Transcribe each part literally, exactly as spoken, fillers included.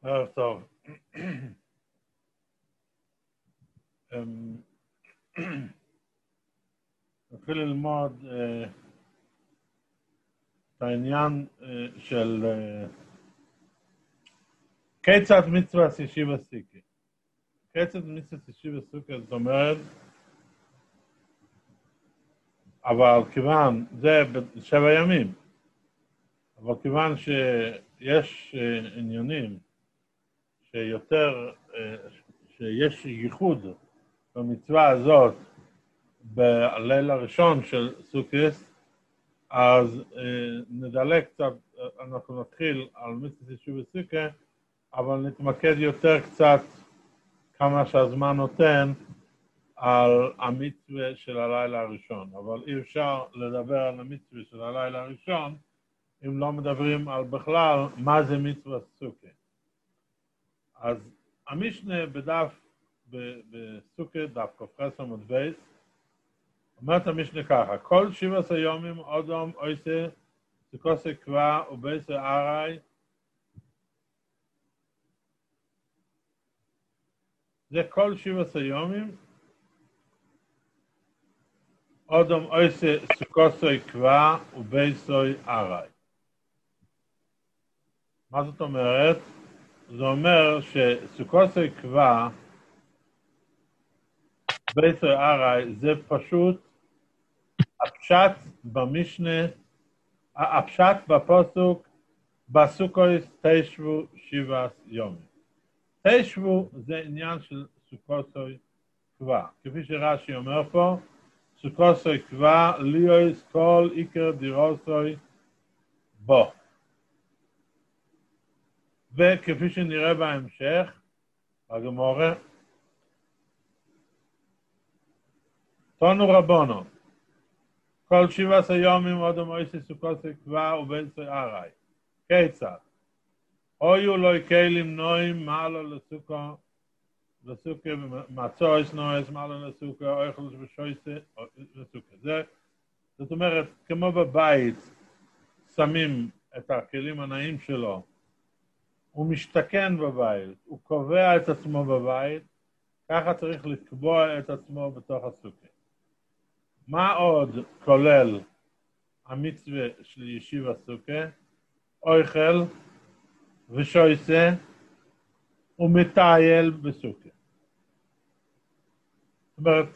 ערב טוב. נתחיל ללמוד את העניין של כיצד מצוות ישיבה סוכה. כיצד מצוות ישיבה סוכה, זאת אומרת, אבל כיוון, זה בשבע ימים, אבל כיוון שיש עניינים שיותר, שיש ייחוד במצווה הזאת בליל הראשון של סוכות, אז נדלג קצת, אנחנו נתחיל על מצוות ישיבה סוכה, אבל נתמקד יותר קצת כמה שהזמן נותן על המצווה של הלילה הראשון. אבל אי אפשר לדבר על המצווה של הלילה הראשון אם לא מדברים על בכלל מה זה מצוות סוכה. אז המשנה בדף בסוכה, דף כ"ח עמוד בייס, אומרת המשנה ככה: כל שבעה עשר יומים אדם עושה סוכות קבע ובייס ארעי. זה כל שבעה עשר יומים אדם עושה סוכות קבע ובייס ארעי. מה זאת אומרת? זה אומר שסוכות קבע בייס ארעי זה פשוט הפשט במשנה, הפשט בפסוק בסוכות תשבו שבעה יומים. תשבו זה עניין של סוכות קבע. כפי שרש"י אומר פה, סוכות קבע ליוס כל עיקר דירוסוי בו. וכפי שנראה בהמשך, בגמרא, תנו רבונו, כל שבעה עשר יומים אדם עושה סוכות קבע ובייס ארעי. כיצד? היו לו כלים נועים מעלה לסוכה, לסוכה מצויס נויס מעלה לסוכה, אוכל ושויסה לסוכה. זה, זאת אומרת, כמו בבית שמים את הכלים הנעים שלו, הוא משתכן בבית, הוא קובע את עצמו בבית, ככה צריך לקבוע את עצמו בתוך הסוכה. מה עוד כולל המצווה של ישיבה סוכה? אוכל ושויסה ומטייל בסוכה. זאת אומרת,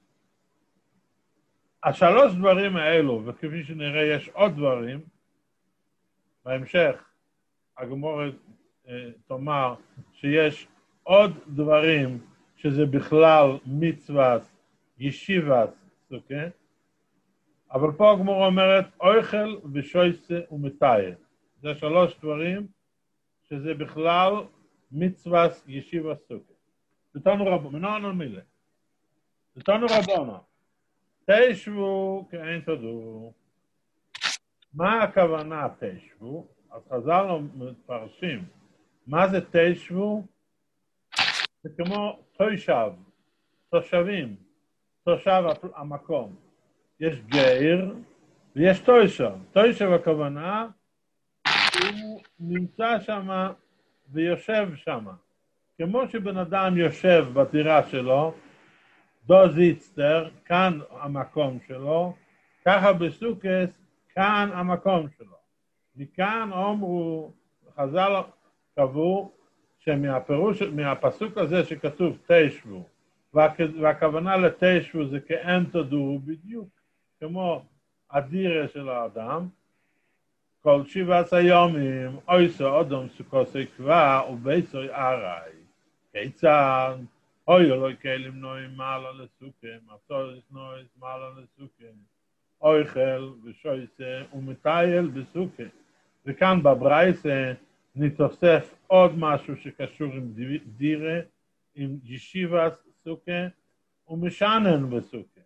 השלוש דברים האלו, וכפי שנראה יש עוד דברים, בהמשך הגמרא תאמר שיש עוד דברים שזה בכלל מצוות ישיבת סוכה, אבל פה הגמרא אומרת אוכל ושויסה ומטייל. זה שלוש דברים שזה בכלל מצוות ישיבת סוכה. נתנו רבונו, מנענו מילה. נתנו רבונו, תשבו כאין תדעו. מה הכוונה תשבו? אז חז"ל מפרשים. מה זה תשבו? זה כמו תושב, תושבים, תושב המקום. יש גר ויש תושב. תושב הכוונה, הוא נמצא שם ויושב שם. כמו שבן אדם יושב בדירה שלו, דו זיצטר, כאן המקום שלו, ככה בסוכות, כאן המקום שלו. מכאן אומרו, חז"ל קבעו, שמהפירוש, מהפסוק הזה שכתוב תשבו, והכוונה לתשבו זה כאין תדעו בדיוק, כמו הדירה של האדם, כל שבעה עשר יומים, עושה אדם סוכות קבע ובייס ארעי. כיצד? היו לו כלים נועים מעלה לסוכה, מצויס נויס מעלה לסוכה, אוכל ושויסה ומטייל בסוכה. וכאן בברייסה נתוסף עוד משהו שקשור עם דירה, עם ישיבת סוכה ומשנן בסוכה.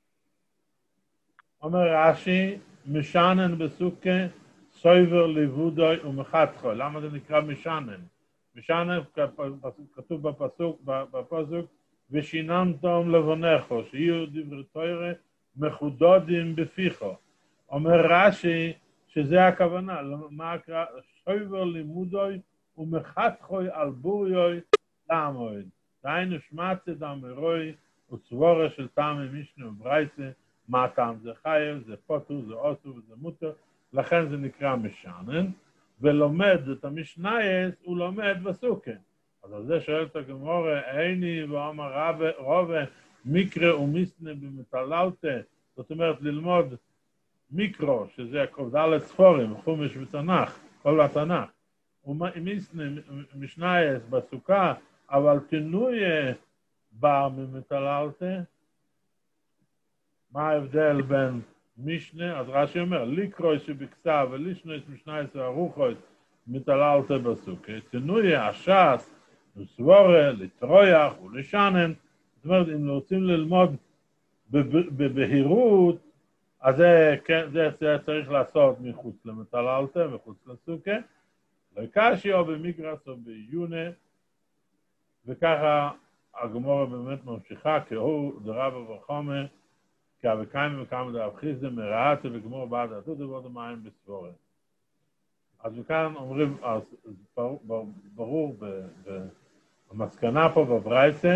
אומר רש"י, משנן בסוכה, סויבר ליבודוי ומחתכו. למה זה נקרא משנן? משנן כתוב בפסוק, בפסוק, ושיננתם לבונךו, שיהיו דברי תורה מחודדים בפיכו. אומר רש"י שזה הכוונה, מה הקרא? סויבר לימודוי ומחתכוי על בוריוי לעמוד. דהיינו שמצה דמרוי וסבורה של טעם משנה וברייסה, מה טעם זה חייב, זה פוטו, זה אוסו וזה מוטו, לכן זה נקרא משענן, ולומד את המשנייס, הוא לומד בסוכה. אז על זה שואל את הגמורה, איני ואומר רובה, מיקרא ומיסנה במטללתה, זאת אומרת ללמוד מיקרו, שזה ד' ספורים, חומש ותנ"ך, כל התנ"ך, ומיסנה משנייס בסוכה, אבל תנוי בא ממטללתה, מה ההבדל בין משנה? אז רש"י אומר, לקרוא שבכתב ולשנוס משנייס וערוכות מטללתה בסוכה, תנוי הש"ס, לסבורה, לטרויח ולשנן, זאת אומרת, אם רוצים ללמוד בבהירות, אז זה, כן, זה, זה צריך לעשות מחוץ למטללתה, מחוץ לסוכה, לקשי או במגרס או ביונה, וככה הגמורה באמת ממשיכה, כהוא דרבה וחומה, כאבקיים וכמה דרב חיסדה מרעתה וגמור בעד עתות ובעוד המים בסבורה. אז מכאן אומרים, אז ברור, ברור במסקנה פה בברייתא,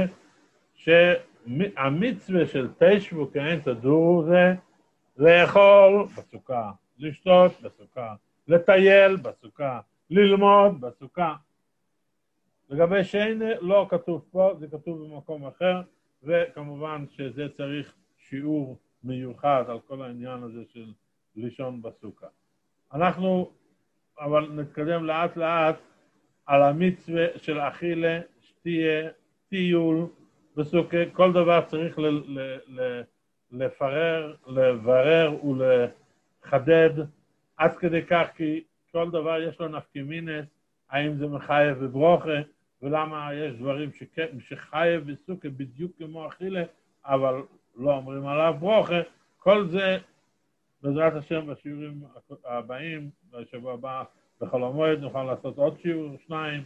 שהמצווה של תשבו כהן תדורו זה לאכול בסוכה, לשתות בסוכה, לטייל בסוכה, ללמוד בסוכה. לגבי שיינה לא כתוב פה, זה כתוב במקום אחר, וכמובן שזה צריך שיעור מיוחד על כל העניין הזה של לישון בסוכה. אנחנו אבל נתקדם לאט לאט על המצווה של אכילה, שתייה, טיול בסוכה, כל דבר צריך ל- ל- ל- לפרר, לברר ולחדד, עד כדי כך כי כל דבר יש לו נפקא-מינס, האם זה מחייב בברוכה, ולמה יש דברים שחייב בסוכה בדיוק כמו אכילה, אבל לא אומרים עליו ברוכה. כל זה בעזרת השם בשיעורים הבאים, בשבוע הבא בחול המועד נוכל לעשות עוד שיעור, שניים.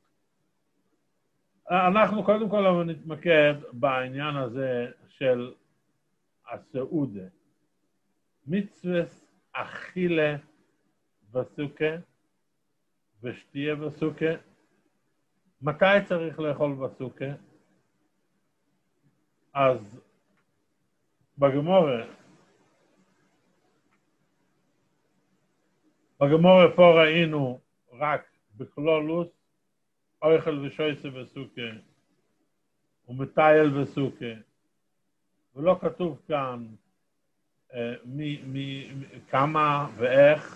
אנחנו קודם כל אבל נתמקד בעניין הזה של הסעודה. מצוות אכילה בסוכה ושתייה בסוכה. מתי צריך לאכול בסוכה? אז בגמורה, בגמורה פה ראינו רק בכלולוס, אוכל ושויסה בסוכה, ומטייל בסוכה, ולא כתוב כאן אה, מי, מי, כמה ואיך.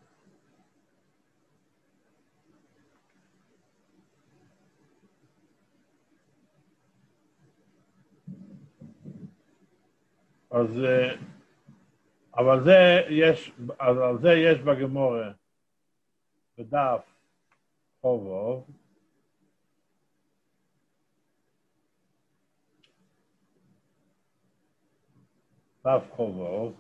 אז, אבל זה יש, אז על זה יש בגמורה, בדף חובוב, דף חובוב,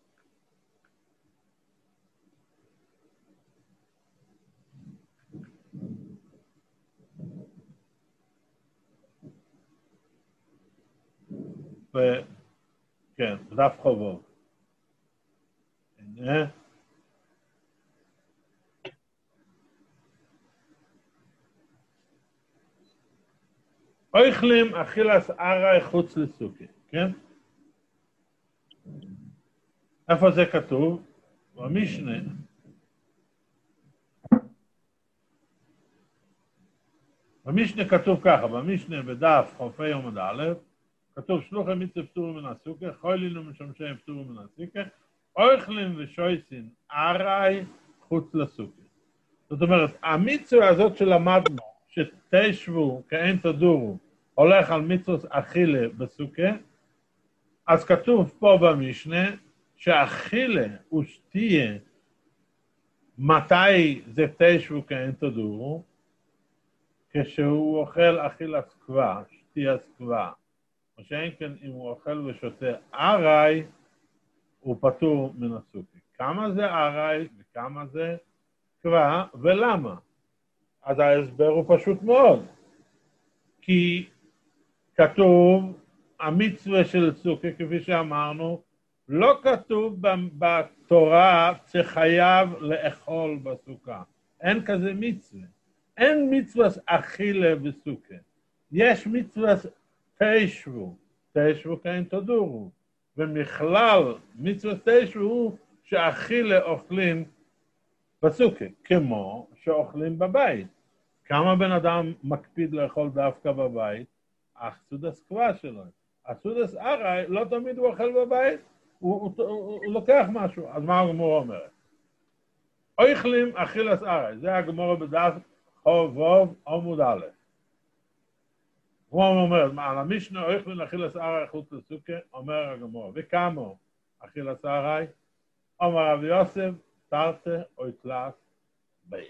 ו... כן, דף חובוב. הנה. אוכלים אכילת עראי חוץ לסוכה, כן? איפה זה כתוב? במשנה. במשנה כתוב ככה, במשנה בדף חופי עמוד א', כתוב שלוחי מצווה פטור מן הסוכה, חוילין ומשמשי פטור מן הסוכה, אוכלים ושויסין עראי חוץ לסוכה. זאת אומרת, המצווה הזאת שלמדנו, שתשבו כאין תדורו, הולך על מצוות אכילה בסוכה, אז כתוב פה במשנה, שאכילה ושתייה, מתי זה תשבו כאין תדורו? כשהוא אוכל אכילת סקווה, שתייה סקווה. או שאין כן, אם הוא אוכל ושותה עראי, הוא פטור מן הסוכה. כמה זה עראי וכמה זה סקווה, ולמה? אז ההסבר הוא פשוט מאוד. כי כתוב, המצווה של סוכה, כפי שאמרנו, לא כתוב בתורה שחייב לאכול בסוכה. אין כזה מצווה. אין מצווה אכילה בסוכה. יש מצווה תשבו, תשבו כן תדורו. ומכלל מצווה תשבו הוא שאכילה אוכלים בסוכה, כמו שאוכלים בבית. כמה בן אדם מקפיד לאכול דווקא בבית? אך סודס קבע שלו. הסודס ארעי לא תמיד הוא אוכל בבית, הוא, הוא, הוא, הוא לוקח משהו. אז מה הגמורה אומרת? אוכלים אכילס ארעי, זה הגמורה בדף חוב ווב עמוד א'. הוא אומר, מה, על המשנה אוכלים אכילס ארעי חוץ לסוכה, אומר הגמורה, וכמה אכילס ארעי? אומר רב יוסף, תרתי או תלת בי.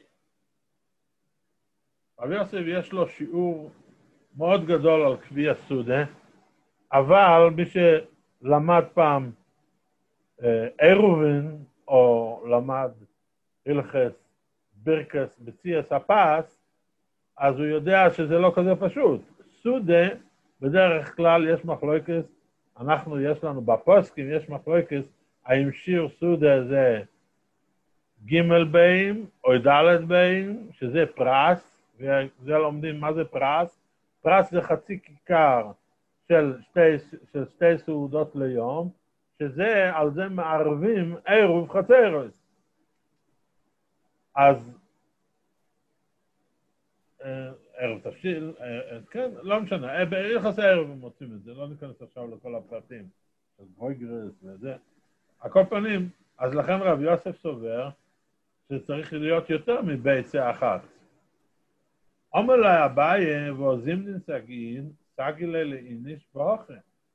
רב יוסף יש לו שיעור מאוד גדול על קביע סודה, אבל מי שלמד פעם עירובין, או למד הלכס ברכס בציאס הפס, אז הוא יודע שזה לא כזה פשוט. סודה, בדרך כלל יש מחלוקת, אנחנו יש לנו בפוסקים, יש מחלוקת, האם שיר סודה זה ג' ביים או ד' ביים, שזה פרס, וזה לומדים מה זה פרס. פרס זה חצי כיכר של שתי, של שתי סעודות ליום, שזה, על זה מערבים עירוב חצרוס. אז ערב תבשיל, כן, לא משנה, ביחס הערב הם מוצאים את זה, לא ניכנס עכשיו לכל הפרטים, של גויגרס וזה. על כל פנים, אז לכן רב יוסף סובר, שצריך להיות יותר מביצה אחת. אומר לה אביי, ועוזים סגין, סגי לי לאיניש באוכל.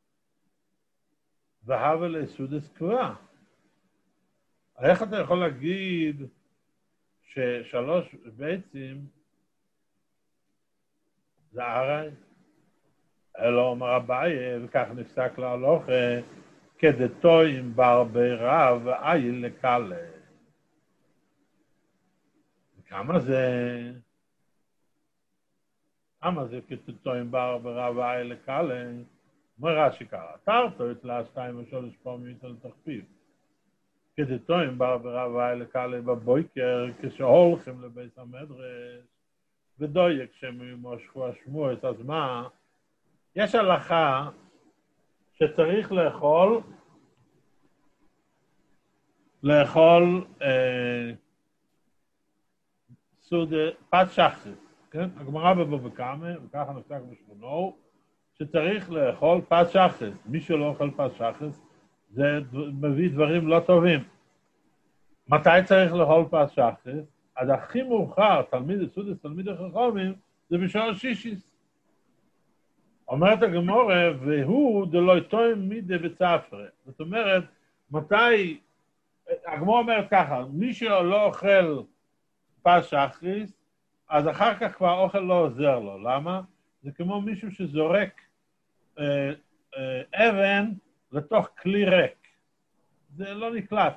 והווה לסודס קבע. איך אתה יכול להגיד ששלוש ביצים זה ארעי? אלא אומר אביי, וכך נפסק להלוכה, כדתוים בר ברב ואיל לקלה. כמה זה? כמה זה כדתוים בר ברב ואיל לקלה? אומר רש"י ככה, תרתו אצלה שתיים ושלוש פעמים איתו לתחפיב. כדתוים בר ברב ואיל לקלה בבויקר, כשהולכים לבית המדרש, ודויק שממשכו השמועס, אז מה? יש הלכה שצריך לאכול, לאכול אה, סוד פת שחס, כן? הגמרא בבבא קמא, וככה נפסק בשכונו, שצריך לאכול פת שחס. מי שלא אוכל פת שחס, זה מביא דברים לא טובים. מתי צריך לאכול פת שחס? אז הכי מאוחר, תלמיד סודס, תלמיד החכמים, זה בשעה שישיס. אומרת הגמורה, והוא דלוי תוים מידי בצפרה. זאת אומרת, מתי, הגמורה אומרת ככה, מי שלא אוכל פת שחריס, אז אחר כך כבר האוכל לא עוזר לו. למה? זה כמו מישהו שזורק אה, אה, אבן לתוך כלי ריק. זה לא נקלט.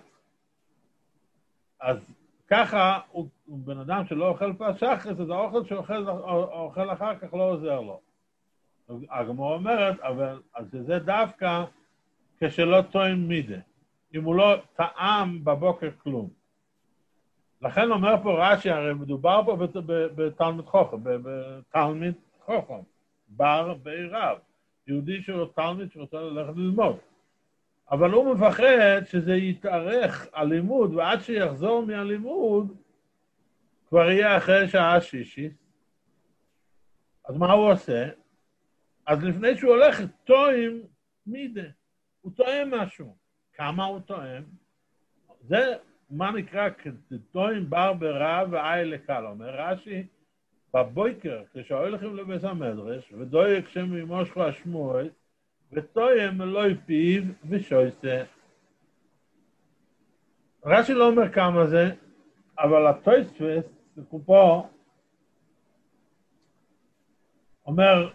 אז ככה, הוא, הוא בן אדם שלא אוכל פת שחריס, אז האוכל שאוכל אוכל אחר כך לא עוזר לו. הגמרא אומרת, אבל אז זה דווקא כשלא טועם מידה, אם הוא לא טעם בבוקר כלום. לכן אומר פה רש"י, הרי מדובר פה בתלמיד חוכם, בתלמיד חוכם, בר בעירב, יהודי שהוא תלמיד שרוצה ללכת ללמוד. אבל הוא מפחד שזה יתארך הלימוד, ועד שיחזור מהלימוד, כבר יהיה אחרי שעה שישית. אז מה הוא עושה? אז לפני שהוא הולך, טועם מידה. הוא טועם משהו. כמה הוא טועם? זה מה נקרא כטועם בר ברב ואי לקל. אומר רש"י, בבויקר, כשהולכים לבית המדרש, ודויק שם ממושכו השמועס, וטועם אלוהי פיו ושויסה. רש"י לא אומר כמה זה, אבל התוספות, פה, אומר,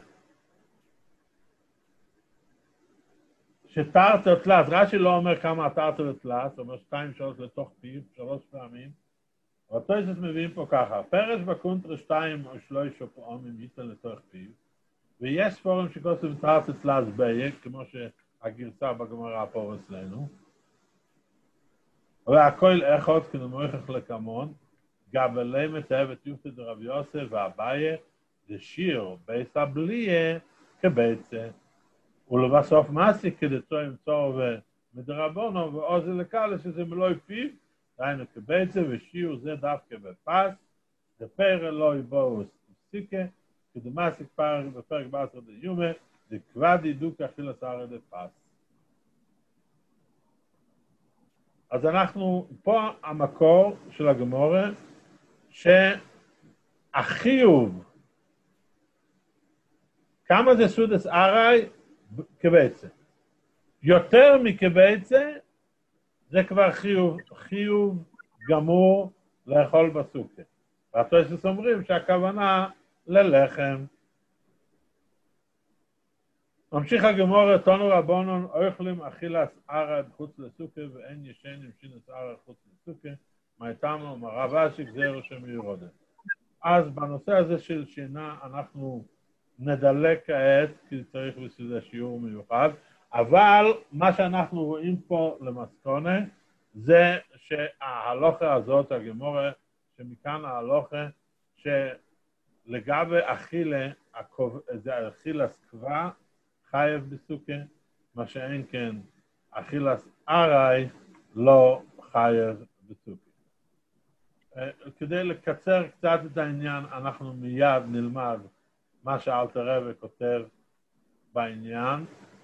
שתרתי ותלת, רש"י לא אומר כמה תרתי ותלת, אומר שתיים שלוש לתוך פיו, שלוש פעמים, אבל תוספות מביאים פה ככה, פרש בקונטרה שתיים או שלוש פעמים ייתן לתוך פיו, ויש ספורים שכוסים תרתי ותלת בייק, כמו שהגרסה בגמרא פה אצלנו, והכל אחד כנמוכח לכמון, גבלי מתאבת יופת דרב יוסף ואביי, דשיר בייס הבליה כביצה. ולבסוף מעשי כדתו עם צור ומדרבונו, ועוזר לקלה שזה מלוא פיו, דהיינו כביצה ושיר זה דווקא בפס, דפר אלוהי בואו סיקה, כדמאסיק פרק בפרק בעשר דיומה, דקוודי דוק אכיל הסערה דפס. אז אנחנו, פה המקור של הגמורה, שהחיוב, כמה זה סודס ארעי כביצה. יותר מכביצה, זה כבר חיוב, חיוב גמור לאכול בסוכה. והתוספות אומרים שהכוונה ללחם. ממשיך הגמורה, תנו רבונון, אוכלים אכילת ערד חוץ לסוכה, ואין ישנים שינס ערד חוץ לסוכה, מה איתנו, מה רבה שגזרו שמיורודה. אז בנושא הזה של שינה אנחנו נדלק כעת, כי צריך בסדר שיעור מיוחד, אבל מה שאנחנו רואים פה למסכונה, זה שההלוכה הזאת, הגמורה, שמכאן ההלוכה, שלגבי אכילה, זה אכילת קבע, חייב בסוכה, מה שאין כן, אכילת ארעי לא חייב בסוכה. כדי לקצר קצת את העניין, אנחנו מיד נלמד מה שאלתר רבי כותב בעניין,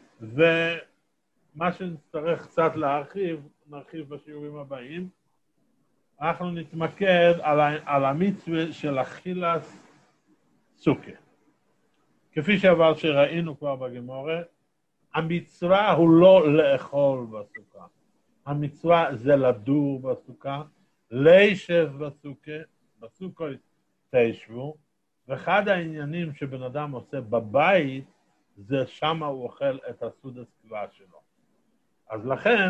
ומה שנצטרך קצת להרחיב, נרחיב בשיעורים הבאים. אנחנו נתמקד על, על המצווה של אכילת סוכה. כפי שעבר שראינו כבר בגמורה, המצווה הוא לא לאכול בסוכה. המצווה זה לדור בסוכה, להישב בסוכה, בסוכה תשבו, ואחד העניינים שבן אדם עושה בבית, זה שמה הוא אוכל את הסעודת קבע שלו. אז לכן,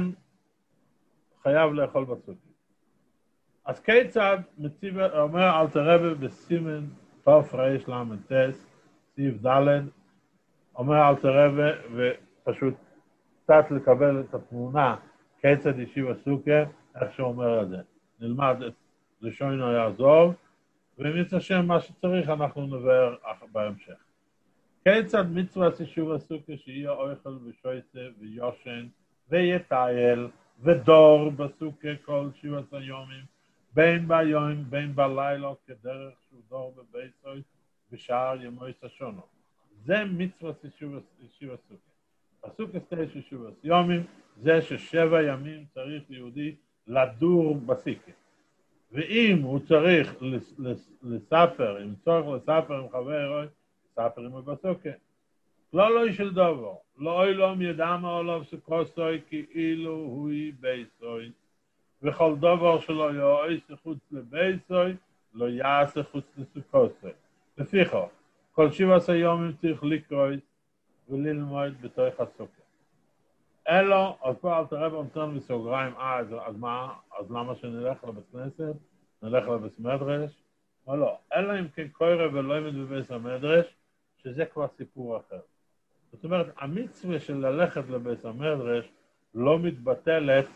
חייב לאכול בסוכה. אז כיצד מציב, אומר אלתר רבי בסימן תוף ריש למנטס, סעיף ד', אומר אלתר רבי, ופשוט קצת לקבל את התמונה, כיצד ישיב הסוכה, איך שהוא אומר את זה. נלמד את לשונו יעזוב, ואם יצא שם מה שצריך, אנחנו נבהר בהמשך. כיצד מצוות יישוב הסוכה שיהיה אוכל ושויסה ויושן ויטייל ודור בסוכה כל שבעת היומים, בין ביום בין בלילה כדרך שהוא דור בביתו בשאר ימי שונו. זה מצוות יישוב הסוכה. הסוכה תשע שבעת יומים, זה ששבע ימים צריך יהודי לדור בסוכה. ואם הוא צריך לספר, אם צורך לספר עם חברו, ספר עם בסוכה. לא לא של דבר, לא אוי לא מידע מעולב שכוסוי כאילו הוא בייסוי, וכל דבר שלו יעשה חוץ לבייסוי, לא יעשה חוץ לסוכוסוי. לפיכך, כל שבעת הימים צריך לקרוא וללמוד בתוך הסוכה. אלו, אז פה אל תראה במתון בסוגריים, אה, אז, אז מה, אז למה שנלך לבית כנסת? נלך לבית מדרש? או לא, אלא אם כן קורא ולא ימד בבית המדרש, שזה כבר סיפור אחר. זאת אומרת, המצווה של ללכת לבית המדרש לא מתבטלת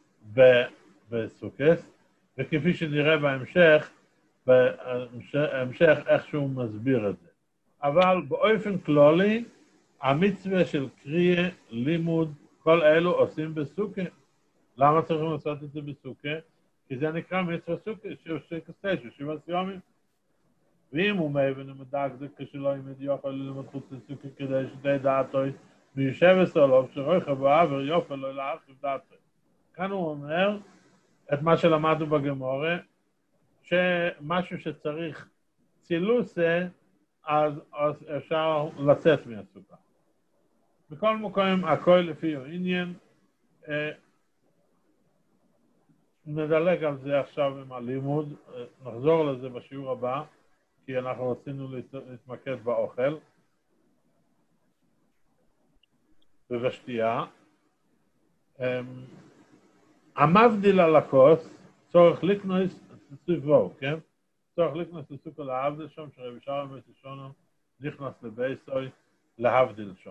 בסוכס, וכפי שנראה בהמשך, בהמשך איך שהוא מסביר את זה. אבל באופן כללי, המצווה של קריאה, לימוד, כל אלו עושים בסוכה. למה צריכים לעשות את זה בסוכה? כי זה נקרא מצווה סוכה, ששקס תשע, שבעת יומים. ואם הוא מבין ומדקדק כשלא ימד יוכל ללמוד חוץ לסוכה כדי שתהיה דעתו מיושב אסולוב, שרויכה בעבר יופל לא להרחיב דעתו. כאן הוא אומר את מה שלמדנו בגמורה, שמשהו שצריך צילוסה, אז, אז אפשר לצאת מהסוכה. בכל מקום, הכל לפי העניין, אה, נדלג על זה עכשיו עם הלימוד, אה, נחזור לזה בשיעור הבא, כי אנחנו רצינו להתמקד באוכל ובשתייה. אה, המבדיל על הכוס, צורך לקנוס סביבו, כן? צורך לקנוס לסוכה להבדיל שם, שרבי שרם ותשונו נכנס לבייסוי להבדיל שם.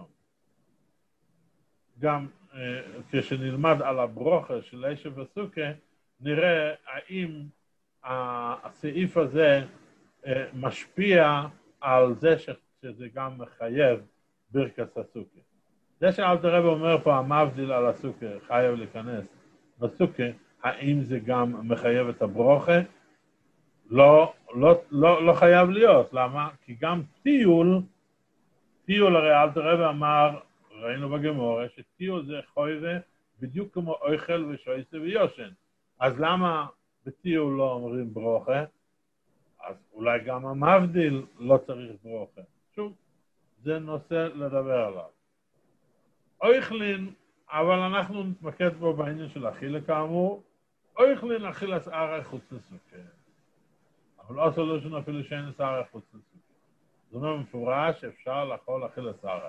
גם אה, כשנלמד על הברוכה של אישה בסוכה, נראה האם הסעיף הזה משפיע על זה שזה גם מחייב ברכת הסוכה. זה שאלתר רבי אומר פה, המבדיל על הסוכה, חייב להיכנס בסוכה, האם זה גם מחייב את הברוכה? לא, לא, לא, לא חייב להיות. למה? כי גם טיול, טיול הרי אלתר רבי אמר, ראינו בגמורה, שטיול זה חויבה בדיוק כמו אוכל ושויסה ויושן. אז למה בטיול לא אומרים ברוכה? אז אולי גם המבדיל לא צריך ברוכה. שוב, זה נושא לדבר עליו. אוכלין, אבל אנחנו נתמקד פה בעניין של אכילה כאמור, אוכלין אכילת ערי חוץ לסוכה. אבל לא סולושן אפילו שאין ערי חוץ לסוכה. זאת אומרת מפורש שאפשר לאכול אכילת ערי.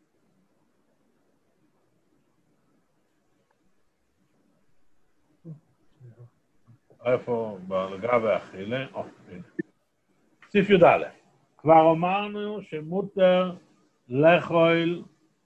איפה לגבי אכילה? סעיף י"א. כבר אמרנו שמותר לאכול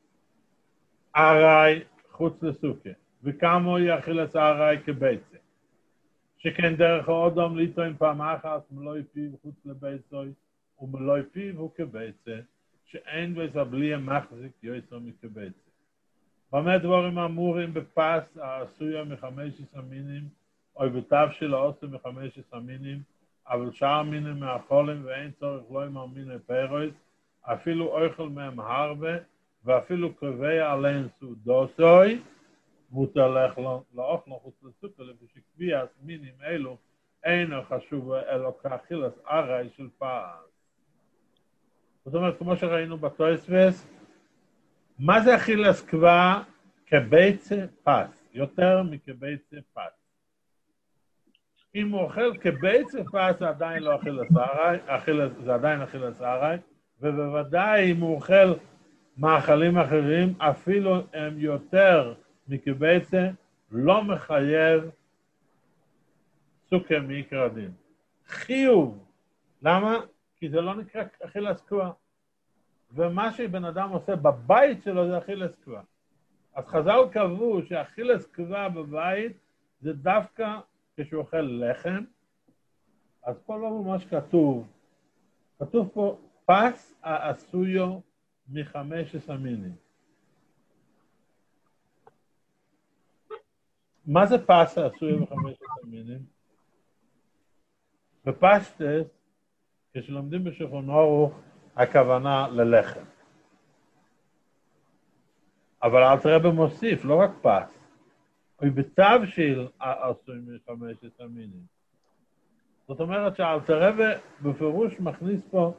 ערי חוץ לסוכה, וכמה הוא אכילת ערי כביצה. שכן דרך האדם לטעום פעם אחת מלוא פיו חוץ לביצוי, ומלוא פיו הוא כביצה, שאין ביצה בלי מחזיק יוצא מכביצה. במה דברים אמורים בפס העשויה מחמש עשרה מינים, או בתבשיל העושה מחמש עשרה מינים, אבל שאר מינים מהחולים ואין צורך לא עם מיני פירוס, אפילו אוכל מהם הרבה, ואפילו קובע עליהם סעודוסוי, מותר לאכול חוץ לסוכה, לפי שקביעת מינים אלו אינו חשוב אלא כאכילת ערי של פס. זאת אומרת, כמו שראינו בתוספות, מה זה אכילת קבע? כביצה פס, יותר מכביצה פס. אם הוא אוכל כביצה פס, זה עדיין לא אכילת ערי, זה עדיין אכילת ערי, ובוודאי אם הוא אוכל מאכלים אחרים, אפילו הם יותר מכביצה, לא מחייב סוכה מעיקר הדין. חיוב. למה? כי זה לא נקרא אכילת קבע. ומה שבן אדם עושה בבית שלו זה אכילת קבע. אז חז"ל קבעו שאכילת קבע בבית זה דווקא כשהוא אוכל לחם. אז פה לא ממש כתוב. כתוב פה פס העשויו מחמש עשרה מינים. מה זה פס העשויו מחמש עשרה מינים? בפשטס, כשלומדים בשולחן ערוך, הכוונה ללחם. אבל אלתר רבי מוסיף, לא רק פס, הוא בתבשיל העשוי מחמש עשרה מינים. זאת אומרת שאלתר רבי בפירוש מכניס פה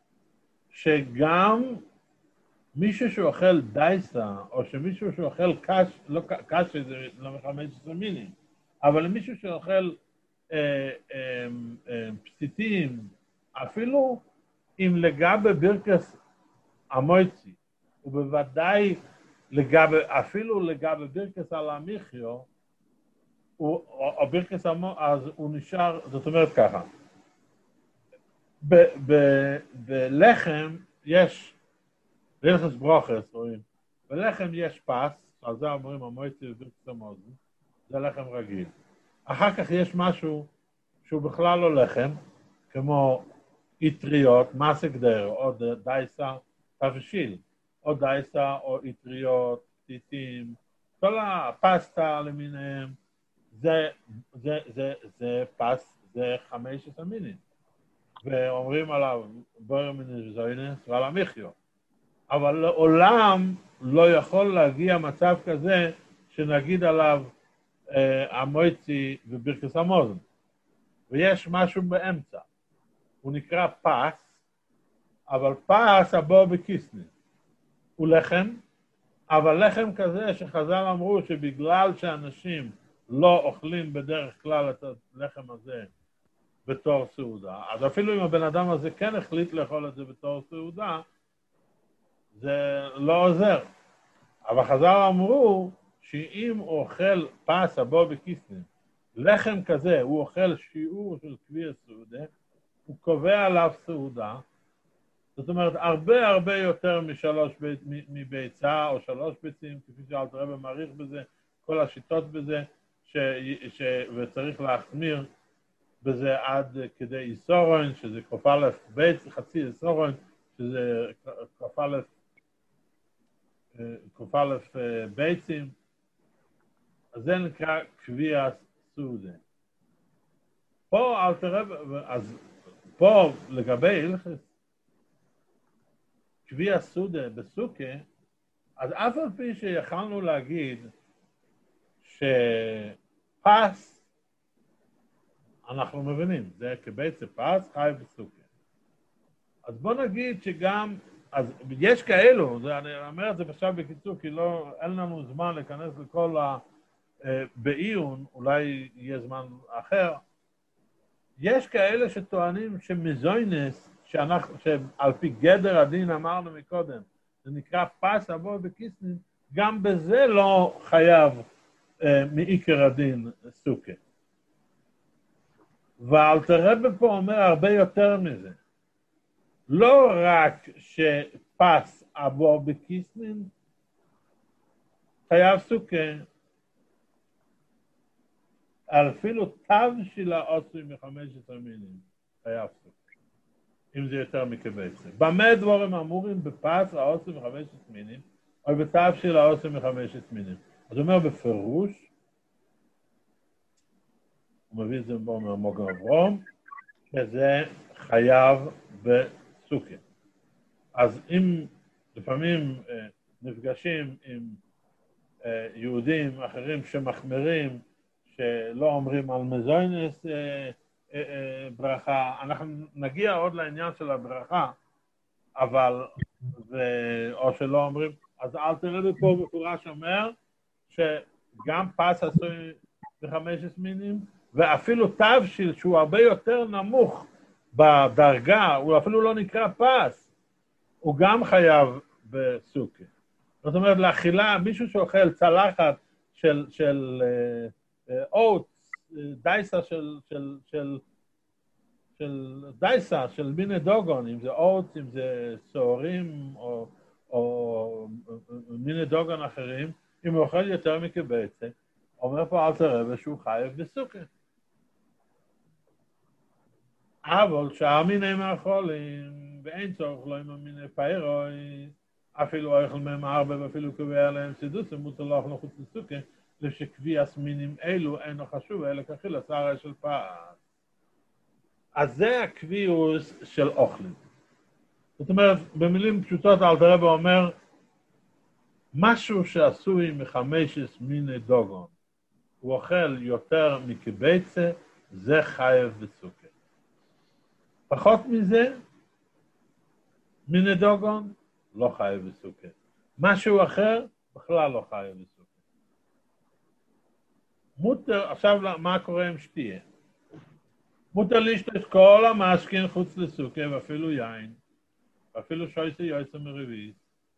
שגם מישהו שאוכל דייסה, או שמישהו שאוכל קש, לא קש זה לא מחמש עשרה מינים, אבל מישהו שאוכל אה, אה, אה, פסיטים, אפילו אם לגבי ברכס המויצי, ובוודאי לגבי, אפילו לגבי ברכס על המחיו, או, או ברכס המו, אז הוא נשאר, זאת אומרת ככה, ב, ב, בלחם יש, ברכס ברוכס רואים, בלחם יש פס, על זה אומרים המויצי וברכס המוזן, זה לחם רגיל. אחר כך יש משהו שהוא בכלל לא לחם, כמו איטריות, מסק דר, או דייסה, תבשיל, או דייסה, או איטריות, פתיתים, כל הפסטה למיניהם, זה, זה, זה, זה פס, זה חמש עשרה מינים. ואומרים עליו, בורא מן זוינס ועל המחיו. אבל לעולם לא יכול להגיע מצב כזה, שנגיד עליו אה, המויצי וברכס המוזן. ויש משהו באמצע. הוא נקרא פס, אבל פס הבא בקיסני. הוא לחם, אבל לחם כזה שחז"ל אמרו שבגלל שאנשים לא אוכלים בדרך כלל את הלחם הזה בתור סעודה, אז אפילו אם הבן אדם הזה כן החליט לאכול את זה בתור סעודה, זה לא עוזר. אבל חז"ל אמרו שאם הוא אוכל פס הבא בקיסני, לחם כזה, הוא אוכל שיעור של קביע סעודה, הוא קובע עליו סעודה, זאת אומרת, הרבה הרבה יותר משלוש מביצה או שלוש ביצים, כפי שאלתר רבי מעריך בזה, כל השיטות בזה, ש, ש, וצריך להחמיר בזה עד כדי איסורון, שזה קוף א' בית, חצי איסורון, שזה קוף א', קוף א' ביצים, אז זה נקרא קביע סעודה. פה אל תראה, אז פה לגבי הלכס, קביע סעודה בסוכה, אז אף על פי שיכלנו להגיד שפס, אנחנו מבינים, זה כבית זה פס, חי בסוכה. אז בוא נגיד שגם, אז יש כאלו, זה, אני אומר את זה עכשיו בקיצור, כי לא, אין לנו זמן להיכנס לכל ה... בעיון, אולי יהיה זמן אחר, יש כאלה שטוענים שמזוינס, שאנחנו, שעל פי גדר הדין אמרנו מקודם, זה נקרא פס אבוי בקיסנין, גם בזה לא חייב אה, מעיקר הדין סוכה. ואלתר רבי פה אומר הרבה יותר מזה. לא רק שפס אבוי בקיסנין, חייב סוכה, אפילו תו שלה עשוי מחמש עשרה מינים, חייב סוכה. אם זה יותר מקבצה. במה דבורים אמורים בפס העושי מחמש עשרה מינים, או בתו של העושי מחמש עשרה מינים. אז הוא אומר בפירוש, הוא מביא את זה בו מהמוגן אברום, שזה חייב בסוכה. אז אם לפעמים אה, נפגשים עם אה, יהודים אחרים שמחמירים, שלא אומרים על מזוינס אה, אה, אה, ברכה, אנחנו נגיע עוד לעניין של הברכה, אבל, ו, או שלא אומרים, אז אל תראה פה בפורש אומר, שגם פס עשוי בחמש עשרה מינים, ואפילו תבשיל שהוא הרבה יותר נמוך בדרגה, הוא אפילו לא נקרא פס, הוא גם חייב בסוכה. זאת אומרת, לאכילה, מישהו שאוכל צלחת של, של אוט, דייסה של, של, של, של דייסה, של מיני דוגון, אם זה אוט, אם זה סוערים, או, או מיני דוגון אחרים, אם הוא אוכל יותר מקבצה, אומר פה אלתר רבי שהוא חייב בסוכה. אבל שאר מיני מאכולים, ואין צורך לא עם מיני פיירוי, אפילו אוכל מהם ארבע ואפילו קובע עליהם סידוס, ומותר לא אוכל חוץ לסוכה, לשקביעס מינים אלו אינו חשוב, אלא כחיל הצער של פס. אז זה הקביעוס של אוכלים. זאת אומרת, במילים פשוטות אלתר רבי אומר, משהו שעשוי מחמשת מיני דוגון, הוא אוכל יותר מקבצה, זה חייב בסוכה. פחות מזה, מיני דוגון, לא חייב בסוכה. משהו אחר, בכלל לא חייב בסוכה. מותר, עכשיו מה קורה עם שתייה? מותר לשתות כל המשכין חוץ לסוכה, ואפילו יין, ואפילו שויסי יויסה מרביס.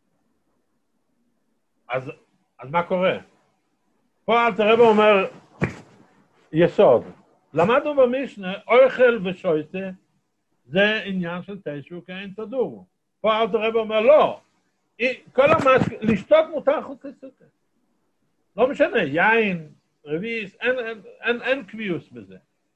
אז, אז מה קורה? פה אלתר רבי אומר, יסוד. למדנו במשנה, אוכל ושויסה, זה עניין של תשע כאין תדורו. פה אלתר רבי אומר, לא, כל המשכין, לשתות מותר חוץ לסוכה. לא משנה, יין, רביס, אין, אין, אין, אין קביעוס בזה.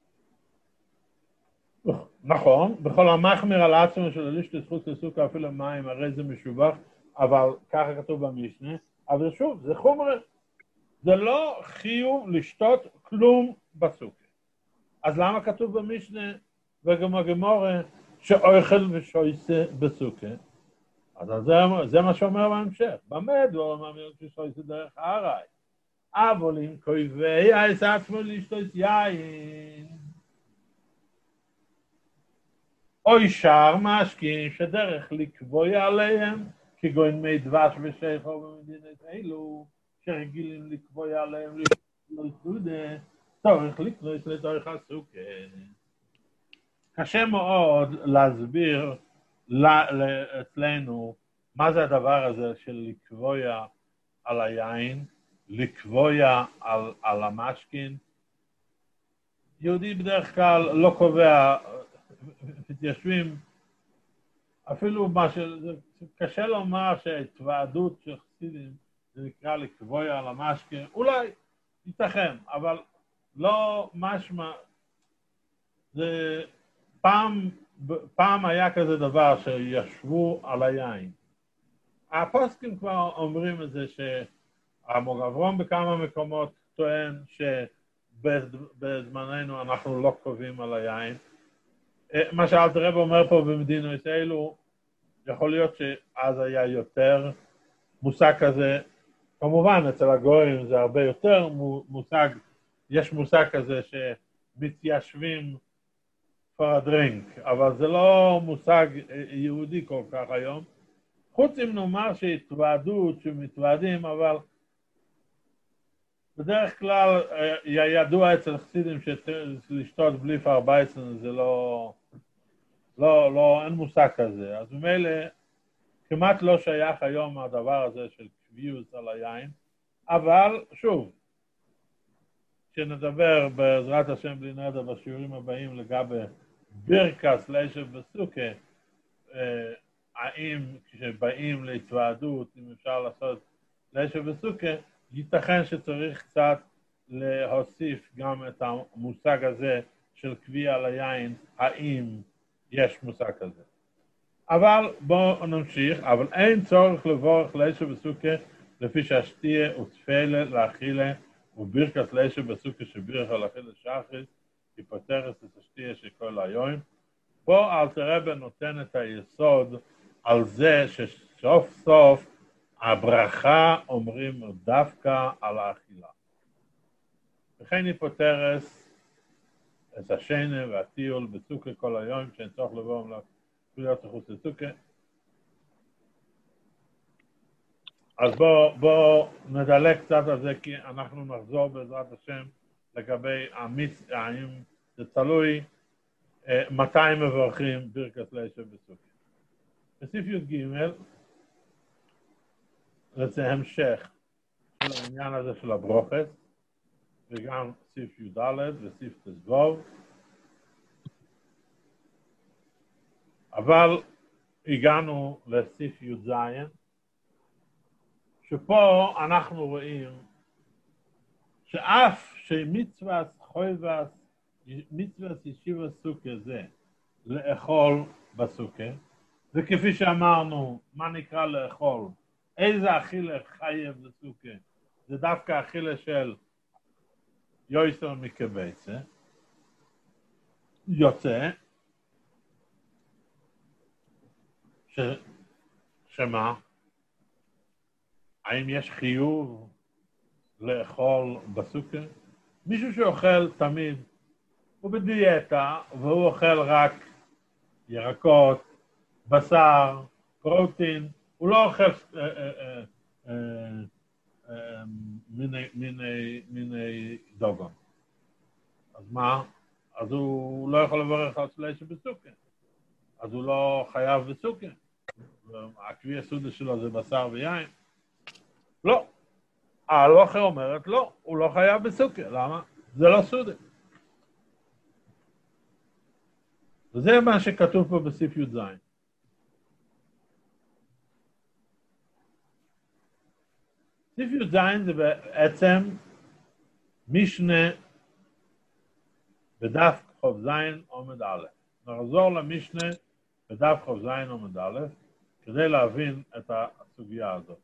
נכון, בכל המחמיר על עצמו של לשתות חוץ לסוכה, אפילו מים, הרי זה משובח, אבל ככה כתוב במשנה, אבל שוב, זה חומר, זה לא חיוב לשתות כלום בסוכה. אז למה כתוב במשנה וגם הגמורה שאוכל ושויסה בסוכה? אז זה, זה מה שאומר בהמשך. במד הוא אומר ששויסה דרך הארי. אבל אם קובע את עצמו לשתות יין, או שאר משקים שדרך לקבוע עליהם, כגון מי דבש ושייכו במדינת אלו, שרגילים לקבוע עליהם לשתות סעודה, צורך לקנות לתוך הסוכה. קשה מאוד להסביר אצלנו מה זה הדבר הזה של לקבוע על היין, לקבוע על, על המשכין. יהודי בדרך כלל לא קובע, מתיישבים, אפילו מה של, קשה לומר שהתוועדות של חסידים זה נקרא לקבוע על המשכין, אולי ייתכן, אבל לא משמע, זה פעם, פעם היה כזה דבר שישבו על היין. הפוסקים כבר אומרים את זה שהמוג אברהם בכמה מקומות טוען שבזמננו אנחנו לא קובעים על היין. מה שאלתר רבי אומר פה במדינות אלו, יכול להיות שאז היה יותר מושג כזה, כמובן אצל הגויים זה הרבה יותר מושג, יש מושג כזה שמתיישבים for a drink, אבל זה לא מושג יהודי כל כך היום, חוץ אם נאמר שהתוועדות, שמתוועדים, אבל בדרך כלל ידוע אצל חסידים שלשתות בלי פרבייצן זה לא, לא, לא, אין מושג כזה, אז ממילא כמעט לא שייך היום הדבר הזה של קביעות על היין, אבל שוב, כשנדבר בעזרת השם בלי נדר בשיעורים הבאים לגבי ברכס לישב בסוכה, האם כשבאים להתוועדות, אם אפשר לעשות לישב בסוכה, ייתכן שצריך קצת להוסיף גם את המושג הזה של קביעה על היין, האם יש מושג כזה. אבל בואו נמשיך, אבל אין צורך לבורך לישב בסוכה לפי שהשתייה ותפילה לאכילה וברכס לישב בסוכה שבירך על אכילה שחרית, כי פותרת את השתייה של כל היום. פה אלתר רבי נותן את היסוד על זה שסוף סוף הברכה אומרים דווקא על האכילה. וכן היא פותרת את השנה והטיול בסוכה כל היום, שאין צורך לבוא להיות לחוץ לסוכה. אז בואו בוא נדלק קצת על זה, כי אנחנו נחזור בעזרת השם לגבי המיץ, האם זה תלוי מתי מברכים ברכת לישב בסוכה. בסעיף י"ג, זה המשך של העניין הזה של הברוכת, וגם סעיף י"ד וסעיף תזבוב, אבל הגענו לסעיף י"ז, שפה אנחנו רואים שאף שמצוות חויבת, מצוות ישיבה סוכה זה לאכול בסוכה, וכפי שאמרנו, מה נקרא לאכול? איזה אכילה חייב בסוכה? זה דווקא אכילה של יויסר מקבצה, יוצא, ש... שמה? האם יש חיוב לאכול בסוכה? מישהו שאוכל תמיד, הוא בדיאטה, והוא אוכל רק ירקות, בשר, פרוטין, הוא לא אוכל מיני דוגון. אז מה? אז הוא לא יכול לברך על לישב בסוכה. אז הוא לא חייב בסוכה. הקביעה הסודה שלו זה בשר ויין. לא. ההלכה אומרת לא, הוא לא חייב בסוכה. למה? זה לא סודה. וזה מה שכתוב פה בסעיף י"ז. סעיף י"ז זה בעצם משנה בדף חוב זין עומד א'. נחזור למשנה בדף חוב זין עומד א', כדי להבין את הסוגיה הזאת.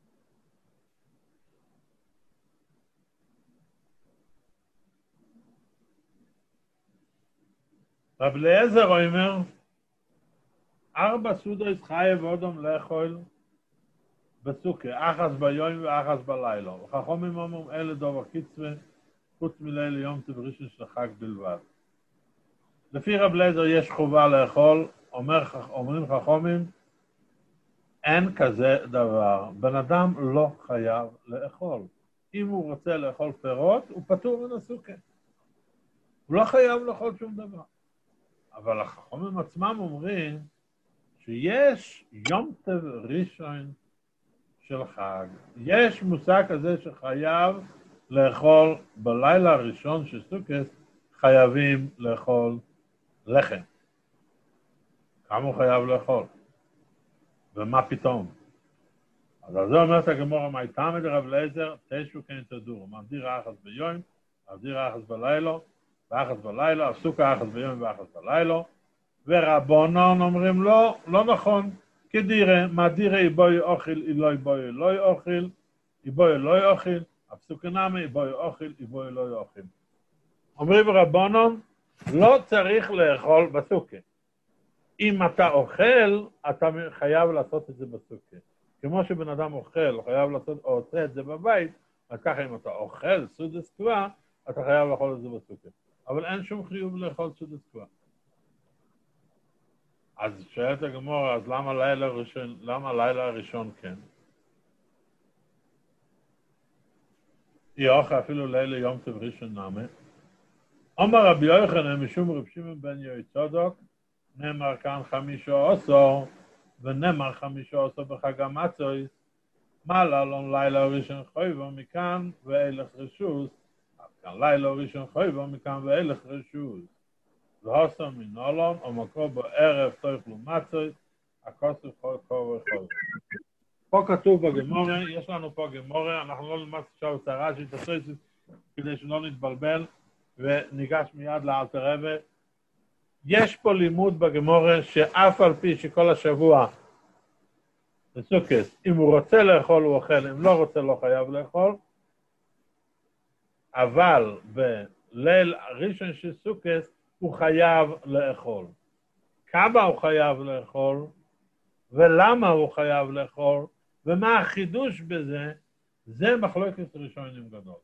רב אליעזר אומר, ארבע סודות חייב אדם לאכול בסוכה, אחס ביום ואחס בלילה. וחכמים אומרים, אלה דובר קיצווה, חוץ מליל יום טוב ראשון של חג בלבד. לפי רב אליעזר יש חובה לאכול, אומר, אומרים חכמים, אין כזה דבר. בן אדם לא חייב לאכול. אם הוא רוצה לאכול פירות, הוא פטור מן הסוכה. הוא לא חייב לאכול שום דבר. אבל החכמים עצמם אומרים שיש יום טוב ראשון של חג. יש מושג כזה שחייב לאכול בלילה הראשון של סוכות, חייבים לאכול לחם. כמה הוא חייב לאכול? ומה פתאום? אז על זה אומרת הגמרא, מה תמד רב אליעזר, תשו כן תדור, ממדיר אחס ביום, ממדיר אחס בלילה, באחת בלילה, הסוכה אחת ביום ואחת בלילה, ורבונון אומרים לא, לא נכון, כדירה, מה דירה איבוי אוכל, אילוי איבוי אלוי אוכל, איבוי אלוי אוכל, הפסוקה נמי, איבוי אוכל, איבוי אלוי אוכל. אומרים רבונון, לא צריך לאכול בסוכה. אם אתה אוכל, אתה חייב לעשות את זה בסוכה. כמו שבן אדם אוכל, חייב לעשות, או עושה את זה בבית, אז ככה אם אתה אוכל סודס קבע, אתה חייב לאכול את זה בסוכה. אבל אין שום חיוב לאכול סודס קבע. אז שואלת הגמרא, אז למה לילה ראשון, למה לילה הראשון כן? יאכל אפילו לילה יום טוב ראשון נמה. אמר רבי יוחנן משום רב שמעון בן יהויצדוק, נאמר כאן חמישה עשר, ונאמר חמישה עשר בחג המצות, מעלה לנו לילה ראשון חויבו מכאן ואילך רשות, כאן לילה ראשון חויבו מכאן ואילך רשות. והוסר מנולון, או מקור בערב תאכלו מצות, הכוסף כל כה וכל. פה כתוב בגמורה, יש לנו פה גמורה, אנחנו לא נלמד עכשיו את הרש"י, את התוספות, כדי שלא נתבלבל, וניגש מיד לאלתר רבי. יש פה לימוד בגמורה שאף על פי שכל השבוע בסוכות, אם הוא רוצה לאכול הוא אוכל, אם לא רוצה לא חייב לאכול, אבל בליל ראשון של סוכות הוא חייב לאכול. כמה הוא חייב לאכול, ולמה הוא חייב לאכול, ומה החידוש בזה, זה מחלוקת ראשונים גדול.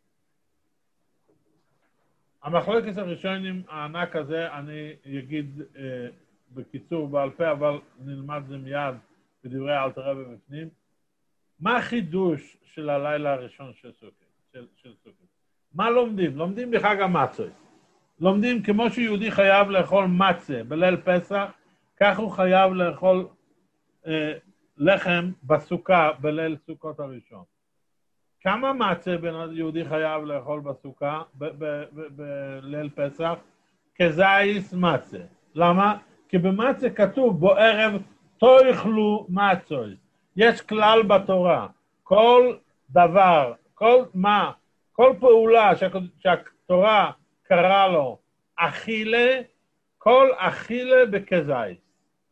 המחלוקת הראשונים הענק הזה, אני אגיד אה, בקיצור בעל פה, אבל נלמד זה מיד בדברי אלתר רבי בפנים. מה החידוש של הלילה הראשון של סוכות? של, של סוכות? מה לומדים? לומדים בחג המצות. לומדים כמו שיהודי חייב לאכול מצה בליל פסח, כך הוא חייב לאכול אה, לחם בסוכה בליל סוכות הראשון. כמה מצה בן יהודי חייב לאכול בסוכה בליל פסח? כזייס מצה. למה? כי במצה כתוב בו ערב תאכלו מצות. יש כלל בתורה, כל דבר, כל מה, כל פעולה שהתורה קרא לו אכילה, כל אכילה בכזייס.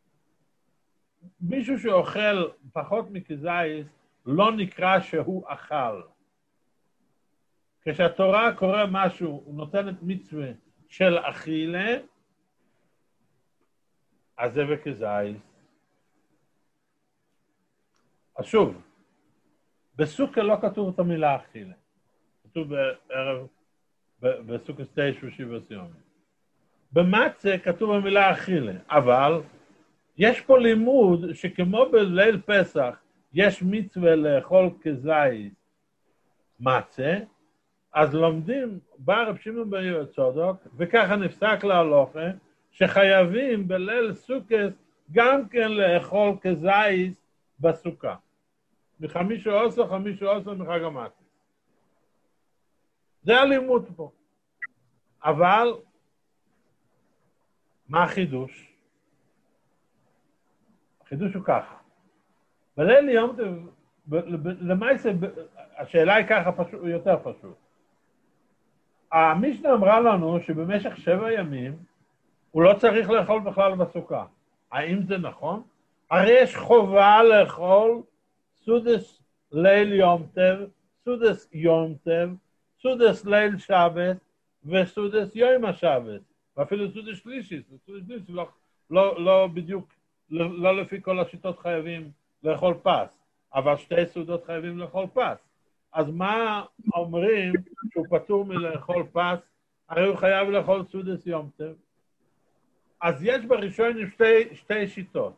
מישהו שאוכל פחות מכזייס לא נקרא שהוא אכל. כשהתורה קורא משהו, הוא נותן את מצווה של אכילה, אז זה בכזייס. אז שוב, בסוכה לא כתוב את המילה אכילה. כתוב בערב, בסוכה תשע ושבעה סיומים. במצה כתוב המילה אכילה, אבל יש פה לימוד שכמו בליל פסח, יש מצווה לאכול כזית מצה, אז לומדים, בא רב שמעון בן יהויצדוק, וככה נפסק להלכה, שחייבים בליל סוכות גם כן לאכול כזית בסוכה. מחמישה עשר, חמישה עשר מחג המצות. זה הלימוד פה. אבל, מה החידוש? החידוש הוא ככה. בליל יום טוב, למעשה, השאלה היא ככה פשוט, יותר פשוט. המשנה אמרה לנו שבמשך שבע ימים, הוא לא צריך לאכול בכלל בסוכה. האם זה נכון? הרי יש חובה לאכול סודס ליל יום טוב, סודס יום טוב, סודס ליל שבת, וסודס יום השבת. ואפילו סודס שלישי, סודס שלישי לא, לא, לא בדיוק, לא, לא לפי כל השיטות חייבים לאכול פס, אבל שתי סעודות חייבים לאכול פס. אז מה אומרים שהוא פטור מלאכול פס? הרי הוא חייב לאכול סעודת יום טוב. אז יש בראשון שתי, שתי שיטות.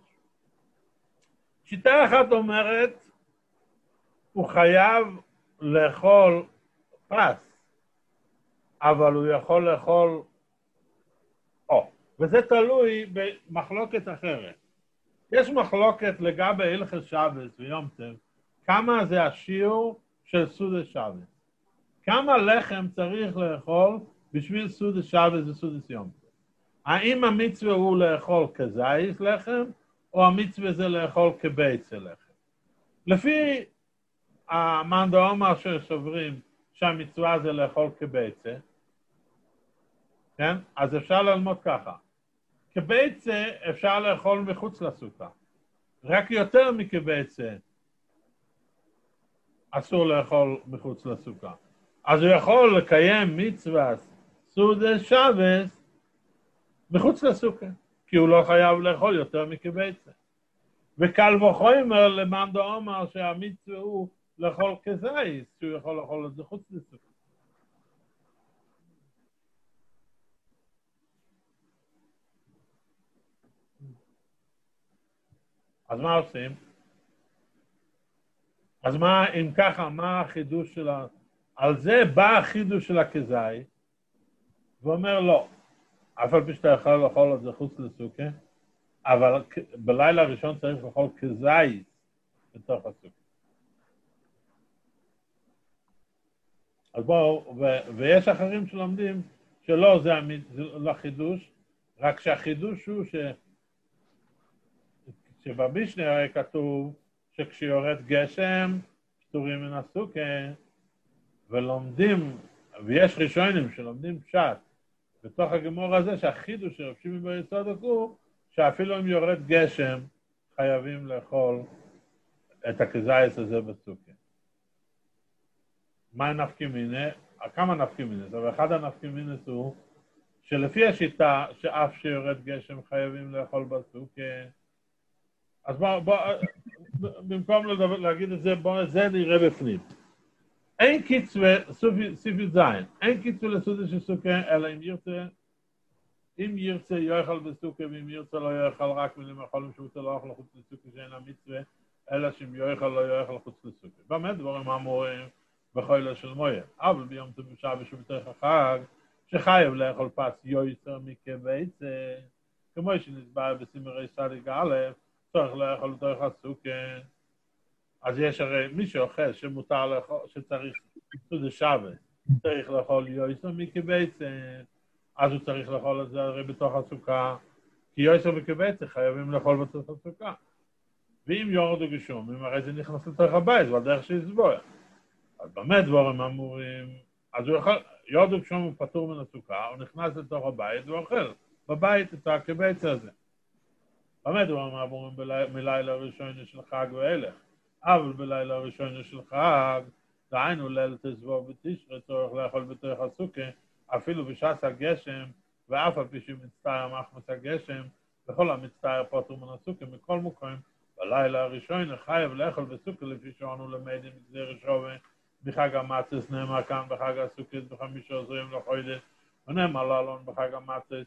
שיטה אחת אומרת, הוא חייב לאכול פס, אבל הוא יכול לאכול, או, וזה תלוי במחלוקת אחרת. יש מחלוקת לגבי הלכות שבת ויום טוב, כמה זה השיעור של סעודת שבת. כמה לחם צריך לאכול בשביל סעודת שבת וסעודת יום טוב. האם המצווה הוא לאכול כזית לחם, או המצווה זה לאכול כביצה לחם. לפי המאן דאמר שסוברים שהמצווה זה לאכול כביצה, כן? אז אפשר ללמוד ככה. כביצה אפשר לאכול מחוץ לסוכה. רק יותר מכביצה אסור לאכול מחוץ לסוכה. אז הוא יכול לקיים מצוות סעודה שבס מחוץ לסוכה, כי הוא לא חייב לאכול יותר מכביצה. וקל וחומר למאן דאמר שהמצווה הוא לאכול כזית, שהוא יכול לאכול את זה חוץ לסוכה. אז מה עושים? אז מה, אם ככה, מה החידוש של ה... על זה בא החידוש של הכזית, ואומר לא, אף על פי שאתה יכול לאכול את זה חוץ לסוכה, אבל בלילה הראשון צריך לאכול כזית בתוך הסוכה. אז בואו, ו- ויש אחרים שלומדים שלא, זה, זה לא חידוש, רק שהחידוש הוא ש... שבמשנה הרי כתוב שכשיורד גשם, פטורים מן הסוכה, ולומדים, ויש ראשונים שלומדים פשט, בתוך הגמור הזה שהחידוש של רב שמעון בר יצחק הוא, שאפילו אם יורד גשם, חייבים לאכול את הכזית הזה בסוכה. מה נפקא מינה? כמה נפקא מינה? אבל אחד הנפקא מינה הוא, שלפי השיטה, שאף שיורד גשם חייבים לאכול בסוכה, אז בוא, בוא, במקום להגיד את זה, בוא, זה נראה בפנים. אין קיצווה, סיפית זין, אין קיצווה לסעודה של סוכה, אלא אם ירצה, אם ירצה יאכל בסוכה, ואם ירצה לא יאכל רק מילים אכולים שהוא לא יאכל חוץ לסוכה שאין המצווה, אלא שאם יאכל לא יאכל חוץ לסוכה. באמת דברים אמורים בחוילה של מויה, אבל ביום ט"ו בשבט שבתוך החג, שחייב לאכול פס יויצר מכביצה, כמו שנסבר בסימרי צדיק א', צריך לאכול בתוך הסוכה. אז יש הרי מי שאוכל שמותר לאכול, שצריך סעודה שבס, צריך לאכול יויצר מכביצה, אז הוא צריך לאכול את זה הרי בתוך הסוכה, כי יויצר מכביצה חייבים לאכול בתוך הסוכה. ואם יורדו גשומים, הרי זה נכנס לתוך הבית, והדרך שיסבוע. אז באמת דברים אמורים, אז הוא יכול, יורדו גשומים פטור מן הסוכה, הוא נכנס לתוך הבית ואוכל בבית את הכביצה הזה. באמת דברים אמורים מלילה ראשון של חג ואילך, אבל בלילה ראשון של חג, דהיינו ליל תזבו בתשרי, צורך לאכול בתוך הסוכה, אפילו בשעת הגשם, ואף על פי שמצטער מחמס הגשם, וכל המצטער פטור מן הסוכה, מכל מקום, בלילה הראשון חייב לאכול בסוכה, לפי שענו למדים גזיר שווה, בחג המצס נאמר כאן בחג הסוכות בחמישה עשרים לחודש, ונאמר לאלון בחג המצס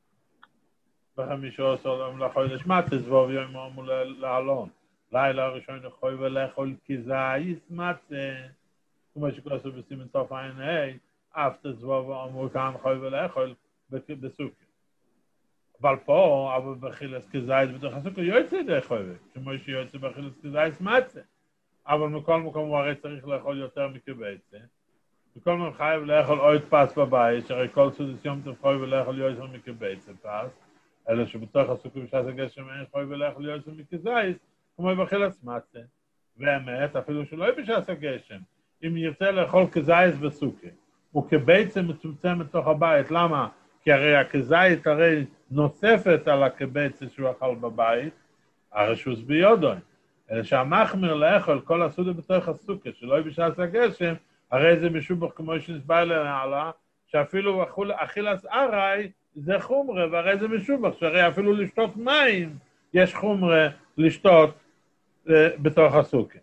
בחמישה עשרים לחודש מצס, ואביום אמרו לאלון, לילה הראשון חייב לאכול כזית מצה, כמו שכתוב בסימן תוף עין ה', אף תזבוב ואמרו כאן חייב לאכול בסוכה. אבל פה, אבל בחילס כזית בתוך הסוכה יוצא ידי חייב, כמו שיוצא בחילס כזית מצה. אבל מכל מקום הוא הרי צריך לאכול יותר מכביצה. מכל מקום חייב לאכול עוד פס בבית, שהרי כל סעודת יום טוב חייב לאכול יותר מכביצה פס, אלא שבתוך הסוכה בשעת הגשם אין חייב לאכול יותר מכזית, כמו בחילס מצה. באמת, אפילו שלא יהיה בשעת הגשם, אם ירצה לאכול כזית בסוכה, וכביצה מצומצם בתוך הבית, למה? כי הרי הכזית הרי נוספת על הכביצה שהוא אכל בבית, הרשוס ביודוי. אלא שהמחמיר לאכול כל הסעודה בתוך הסוכה, שלא יהיה בשעת הגשם, הרי זה משובח כמו שנסבר לעלה, שאפילו אכילת ארעי זה חומרה, והרי זה משובח, שהרי אפילו לשתות מים יש חומרה לשתות אה, בתוך הסוכה.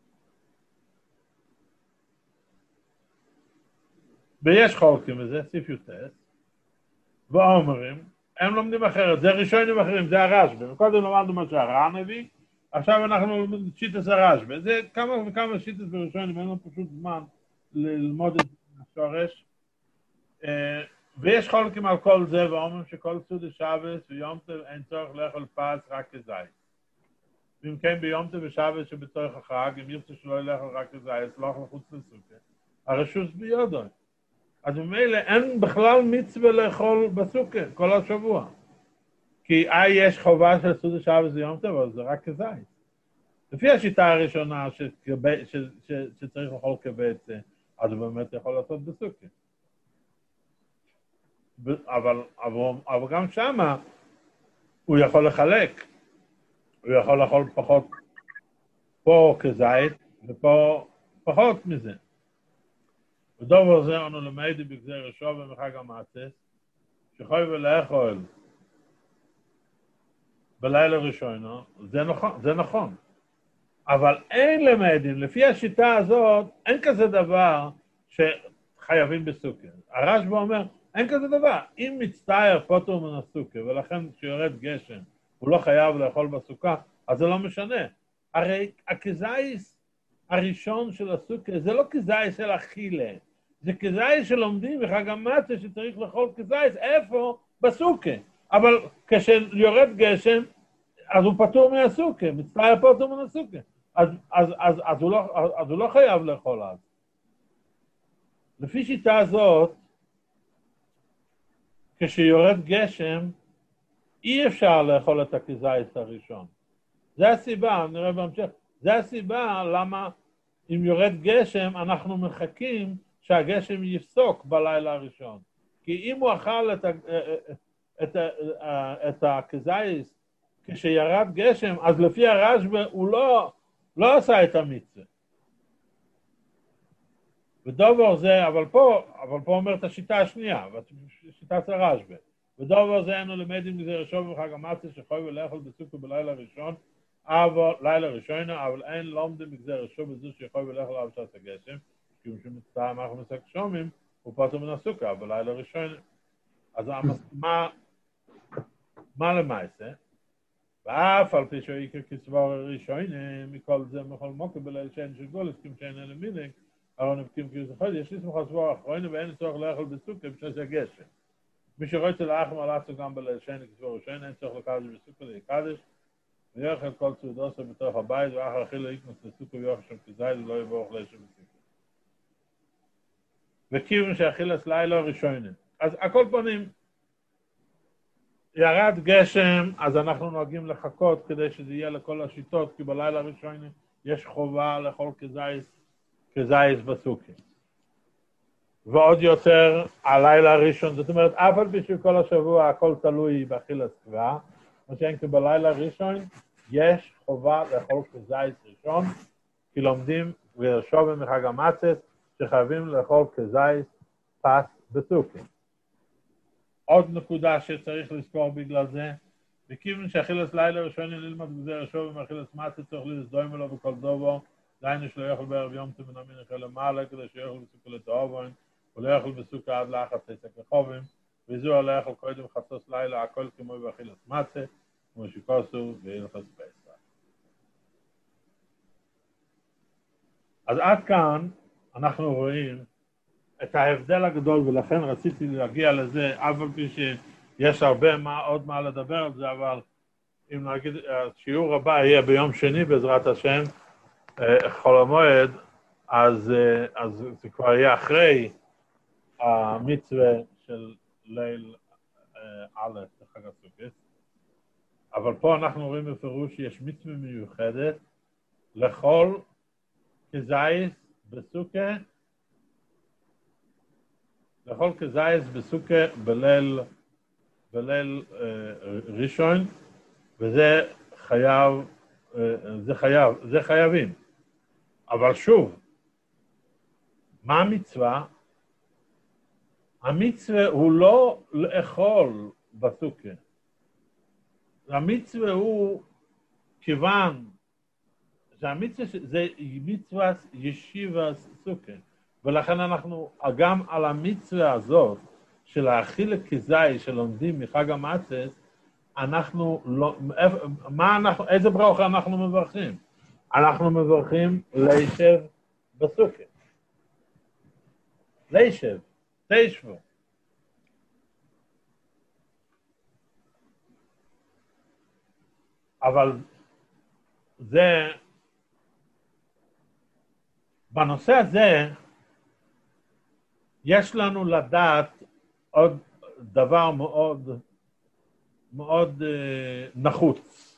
ויש חולקים בזה, סיף יוטס, ואומרים, הם לומדים אחרת, זה ראשונים אחרים, זה הרשב"י, וקודם למדנו מה שהר"ן הביא, עכשיו אנחנו לומדים שיטת הרשב"י, זה כמה וכמה שיטת בראשונים, אין לנו פשוט זמן ללמוד את השורש, ויש חולקים על כל זה, ואומרים שכל סעודה שבס ויום טוב אין צורך לאכול פס רק כזית. ואם כן ביום טוב ושבס שבתוך החג, אם ירצה שלא לאכול רק כזית, לא אוכל חוץ לסוכה, הרשוס ביודו. אז ממילא אין בכלל מצווה לאכול בסוכה כל השבוע. כי אה יש חובה של סעודה שבס ויום טוב, אבל זה רק כזית. לפי השיטה הראשונה שכבי, ש, ש, שצריך לאכול כביצה, אז הוא באמת יכול לעשות בסוכה. אבל, אבל, אבל גם שמה הוא יכול לחלק, הוא יכול לאכול פחות פה כזית ופה פחות מזה. ודובר זה אנו למדי בגזר השוב ומחג המצס, שחוי ולאכול בלילה ראשון, זה נכון, זה נכון. אבל אין למדים, לפי השיטה הזאת, אין כזה דבר שחייבים בסוכר. הרשב"א אומר, אין כזה דבר. אם מצטער פוטר מן הסוכר, ולכן כשיורד גשם, הוא לא חייב לאכול בסוכה, אז זה לא משנה. הרי הכזייס הראשון של הסוכר, זה לא כזייס של אכילה, זה כזייס שלומדים בחג המצה שצריך לאכול כזייס, איפה? בסוכר. אבל כשיורד גשם, אז הוא פטור מהסוכר, מצטער פוטר מן הסוכר. אז, אז, אז, אז, הוא לא, אז הוא לא חייב לאכול אז. לפי שיטה הזאת, כשיורד גשם, אי אפשר לאכול את הכזית הראשון. זה הסיבה, נראה בהמשך, זה הסיבה למה אם יורד גשם, אנחנו מחכים שהגשם יפסוק בלילה הראשון. כי אם הוא אכל את, את, את הכזית כשירד גשם, אז לפי הרשב"א הוא לא, לא עשה את המצווה. ודובר זה, אבל פה, אבל פה אומר את השיטה השנייה, שיטת הרשב"א. ודובר זה אנו למדים מזה ראשון בחג המצה שחוי ולאכול בסוכר בלילה ראשון, אבל לילה ראשון, אבל אין לומדים מגזר ראשון בזו שיכול ולאכול על שעת הגשם, כי הוא שמצטער אנחנו מסק שומים, הוא פטור מן הסוכר בלילה ראשון. אז מה, מה למעשה? ואף על פי שהוא יקר כסבר ראשון, מכל זה מכל מוקר בליל שאין של גולס, כמו שאין אלה מינק, אבל נבקים כאילו חוד, יש לי סמכה סבור אחרונה ואין צורך לאכול בסוכר בשעת הגשם. מי שרוצה לאחם על עצו גם בליל שאין כסבר ראשון, אין צורך לקדש בסוכר להיקדש, ויאכל כל צעודוסו בתוך הבית, ואחר אכילו יקנוס לסוכר ויאכל שם כזית ולא יבוא אוכלי שם בסוכר. וכיוון שאכילס לילה ראשון. אז הכל פונים, ירד גשם, אז אנחנו נוהגים לחכות כדי שזה יהיה לכל השיטות, כי בלילה הראשון יש חובה לאכול כזית, כזית בסוכר. ועוד יותר, הלילה הראשון, זאת אומרת, אף על פי שכל השבוע הכל תלוי באכילת קבעה, מה שאין כי בלילה הראשון יש חובה לאכול כזית ראשון, כי לומדים ורשובים מחג המצות שחייבים לאכול כזית פס בסוכר. עוד נקודה שצריך לזכור בגלל זה, וכיוון שאכילת לילה ראשון ללמד בגזר השוב ומאכילת מצות צריך להזדוים אלו בכל דובו, דיינו שלא יאכל בערב יום תמן המין אחר למעלה כדי שיאכל בסוכר לתאובוין, ולא יאכל בסוכר עד לאחת תצק לחובים, וזו לא יאכל קודם חצוס לילה, הכל כמו באכילת מצות, כמו שיקוסו והלכת פסח. אז עד כאן אנחנו רואים את ההבדל הגדול, ולכן רציתי להגיע לזה, אף על פי שיש הרבה מה, עוד מה לדבר על זה, אבל אם נגיד, השיעור הבא יהיה ביום שני בעזרת השם, חול המועד, אז, אז זה כבר יהיה אחרי המצווה של ליל א' לחג הסוכות. אבל פה אנחנו רואים בפירוש שיש מצווה מיוחדת לאכול כזית בסוכר, לאכול כזית בסוכר בליל, בליל אה, ראשון, וזה חייב, אה, זה חייב, זה חייבים. אבל שוב, מה המצווה? המצווה הוא לא לאכול בסוכר. המצווה הוא כיוון שהמצווה זה מצווה ישיבה סוכר. ולכן אנחנו, גם על המצווה הזאת, של האכילה כזית שלומדים מחג המצות, אנחנו לא, מה אנחנו, איזה ברכה אנחנו מברכים? אנחנו מברכים לישב בסוכר. לישב, תשבו. אבל זה, בנושא הזה, יש לנו לדעת עוד דבר מאוד, מאוד אה, נחוץ.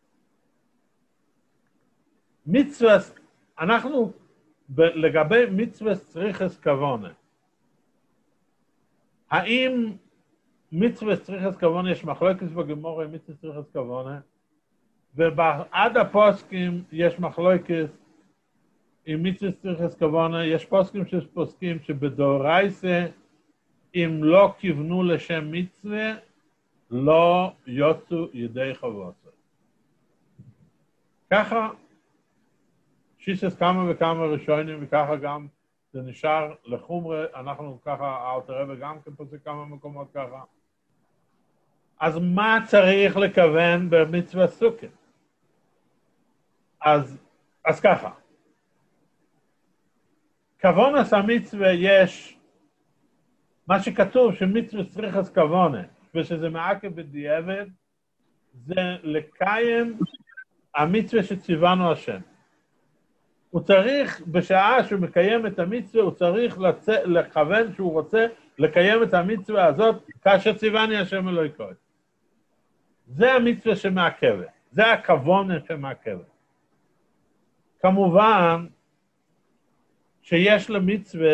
מצווה, אנחנו ב, לגבי מצווה צריכס כוונה. האם מצווה צריכס כוונה, יש מחלוקת בגמרא עם מצווה צריכס כוונה, ועד הפוסקים יש מחלוקת עם מצווה צריכס כוונה, יש פוסקים שפוסקים שבדאורייסה, אם לא כיוונו לשם מצווה, לא יוצאו ידי חובותו. ככה, שיסס כמה וכמה ראשונים, וככה גם זה נשאר לחומרה, אנחנו ככה, אלתר רבי גם כן פוסק כמה מקומות ככה. אז מה צריך לכוון במצווה סוכה? אז, אז ככה, כוונס המצווה יש, מה שכתוב שמצווה צריכס כוונה, ושזה מעכב בדיעבד, זה לקיים המצווה שציוונו השם. הוא צריך, בשעה שהוא מקיים את המצווה, הוא צריך לצא, לכוון שהוא רוצה לקיים את המצווה הזאת, כאשר ציווני השם אלוהי כהן. זה המצווה שמעכבת, זה הכוונה שמעכבת. כמובן שיש למצווה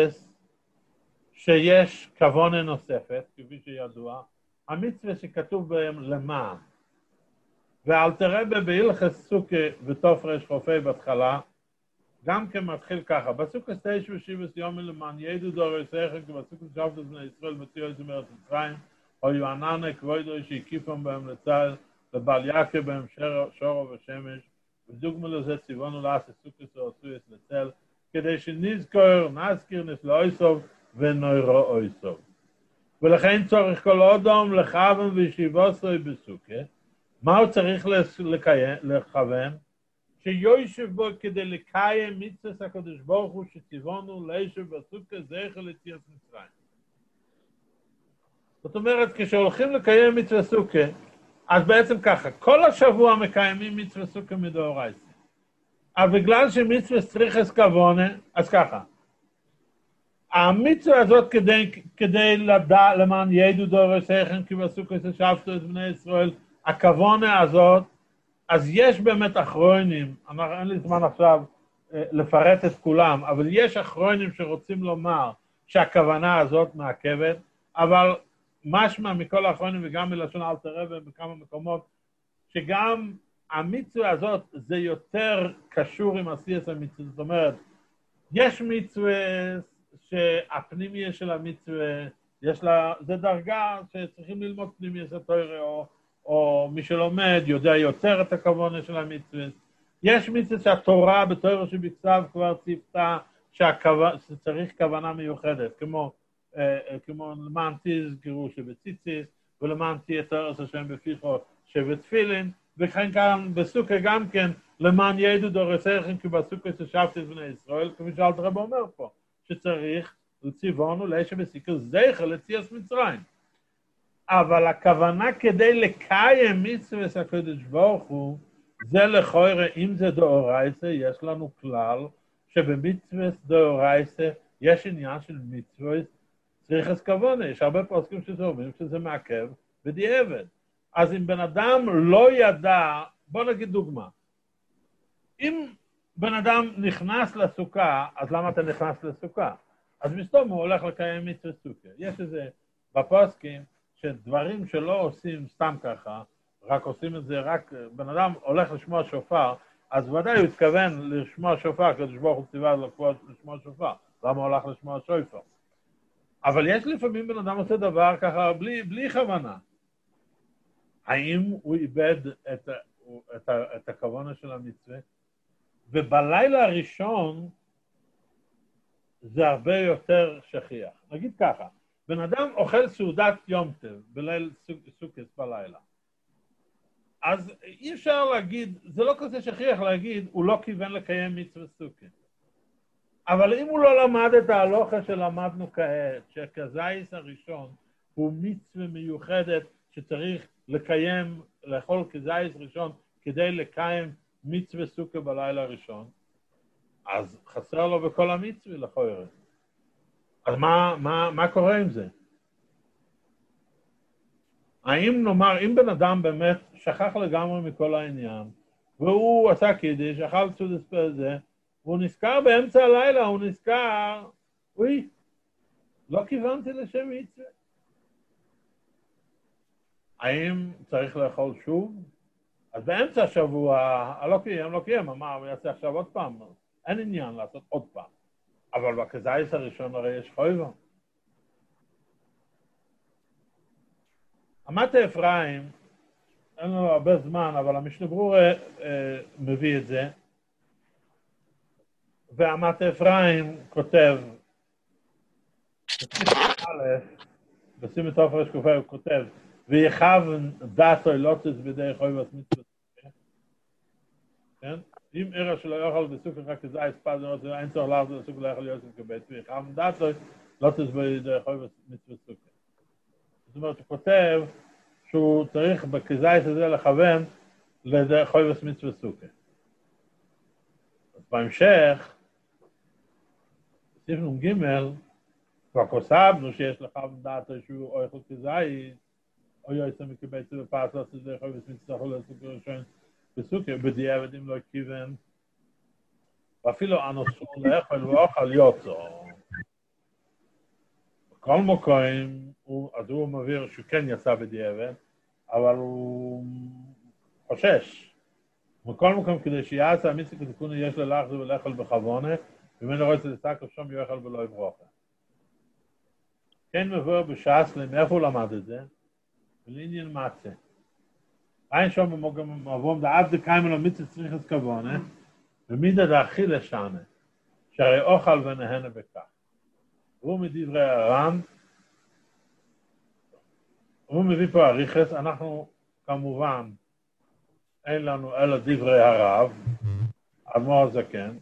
שיש כוונה נוספת, כפי שידוע, המצווה שכתוב בהם למען. ואלתר רבי בהלכס סוכה ותופרש חופי בהתחלה, גם כן מתחיל ככה, בסוכס תשע ושבעס יום למען ידעו דורותיכם, כי בסוכס שבתות בני ישראל מוציאו את מארץ מצרים, או יועננה כבודו שהקיפם בהם לצה"ל, לבעל יעקב בהם שורו ושמש, ודוגמה לזה ציוונו לעשות סוכס ועשו את לצל, כדי שנזכור, נזכיר נסלו אויסוב ונוירו אויסוב. ולכן צורך כל אודום לכוון וישיבוסוי בסוכה, מה הוא צריך לכוון? שיושב בו כדי לקיים מצוות הקדוש ברוך הוא שציוונו לישב בסוכה זכר ליציאת מצרים. זאת אומרת, כשהולכים לקיים מצוות סוכה, אז בעצם ככה, כל השבוע מקיימים מצוות סוכה מדאורייתא. אבל בגלל שמצוות צריכס כוונה, אז ככה, המצווה הזאת כדי, כדי לדע, למען ידעו דורותיכם, כי בסוכה שבתו את בני ישראל, הכוונה הזאת, אז יש באמת אחרונים, אין לי זמן עכשיו לפרט את כולם, אבל יש אחרונים שרוצים לומר שהכוונה הזאת מעכבת, אבל משמע מכל האחרונים וגם מלשון אלתר רבי בכמה מקומות, שגם המצווה הזאת זה יותר קשור עם עשיית המצווה, זאת אומרת, יש מצווה שהפנימיה של המצווה, יש לה, זה דרגה שצריכים ללמוד פנימיה של תורה, או, או מי שלומד יודע יותר את הכוונה של המצווה. יש מצווה שהתורה בתורה שבכתב כבר ציוותה שצריך כוונה מיוחדת, כמו, אה, כמו למען תזכרו שבציציס, ולמען תהיה תורת השם בפיכו שבתפילין, וכן כאן בסוכה גם כן, למען ידעו דורותיכם, כי בסוכה ששבתי את בני ישראל, כפי שאלתר רבי אומר פה, שצריך לציוונו לישב בסוכה זכר ליציאת מצרים. אבל הכוונה כדי לקיים מצוות הקדוש ברוך הוא, זה לכאורה, אם זה דאורייתא, יש לנו כלל שבמצוות דאורייתא יש עניין של מצוות צריכס כוונה. יש הרבה פוסקים שאומרים שזה מעכב בדיעבד. אז אם בן אדם לא ידע, בוא נגיד דוגמה, אם בן אדם נכנס לסוכה, אז למה אתה נכנס לסוכה? אז מסתום הוא הולך לקיים מצוות סוכה. יש איזה בפוסקים שדברים שלא עושים סתם ככה, רק עושים את זה, רק בן אדם הולך לשמוע שופר, אז ודאי הוא התכוון לשמוע שופר, כדי שבוח הוא ציווה לשמוע שופר, למה הוא הולך לשמוע שופר? אבל יש לפעמים בן אדם עושה דבר ככה בלי, בלי כוונה. האם הוא איבד את, את, את הכוונה של המצווה? ובלילה הראשון זה הרבה יותר שכיח. נגיד ככה, בן אדם אוכל סעודת יום טוב בליל סוכות בלילה. אז אי אפשר להגיד, זה לא כזה שכיח להגיד, הוא לא כיוון לקיים מצוות סוכות. אבל אם הוא לא למד את ההלוכה שלמדנו כעת, שכזייס הראשון הוא מצווה מיוחדת שצריך לקיים, לאכול כזייס ראשון כדי לקיים מצווה סוכה בלילה הראשון, אז חסר לו בכל המצווה לכאורה. אז מה, מה, מה קורה עם זה? האם נאמר, אם בן אדם באמת שכח לגמרי מכל העניין, והוא עשה קידיש, אכל סעודת זה, והוא נזכר באמצע הלילה, הוא נזכר, אוי, לא כיוונתי לשם מצווה. האם צריך לאכול שוב? אז באמצע השבוע, לא קיים, לא קיים, אמר, הוא יעשה עכשיו עוד פעם. אין עניין לעשות עוד פעם. אבל בכזייס הראשון הרי יש חויבה. המטה אפרים, אין לנו הרבה זמן, אבל המשנה ברורה אה, מביא את זה. והמטה אפרים כותב, בשים את אופר שקופה הוא כותב, ויכוון דעתו לוטס בידי חויבת מצוות. כן? אם עירה שלא יאכל בסוכר רק כזייס פז, אין צורך לאכול בסוכר לא יאכל יוסף כבית, ויכוון דעתו לוטס בידי חויבת מצוות סוכר. זאת אומרת, הוא כותב שהוא צריך בכזייס הזה לכוון לידי חויבת מצוות סוכר. אז בהמשך, בסעיף נ"ג, כבר כוסבנו שיש לך דעתו שהוא או יכול כזייס, או יועצה מקבץ ופעס לעשות את זה, חויבת מצוות סוכר ראשון בסוכר, בדיעבד אם לא כיוון, ואפילו אנוסו לאכול ואוכל יוצא. בכל מקום, אז הוא מבהיר שהוא כן יצא בדיעבד, אבל הוא חושש. בכל מקום, כדי שיעשה המצווה כתיקון יש ללחזור ולאכול בכוונה, ומנו רוצה לסקר שם יאכל ולא יברוכה. כן מבואר בש"ס, מאיפה הוא למד את זה? ולעניין מצה. אין שם במבואם דעד דקיימן על מצווה צריך את כוונה, ומידה דאכילה שנה, שהרי אוכל ונהנה בכך. והוא מדברי הר"ן, הוא מביא פה אריכס, אנחנו כמובן אין לנו אלא דברי הרב, אדמו"ר הזקן,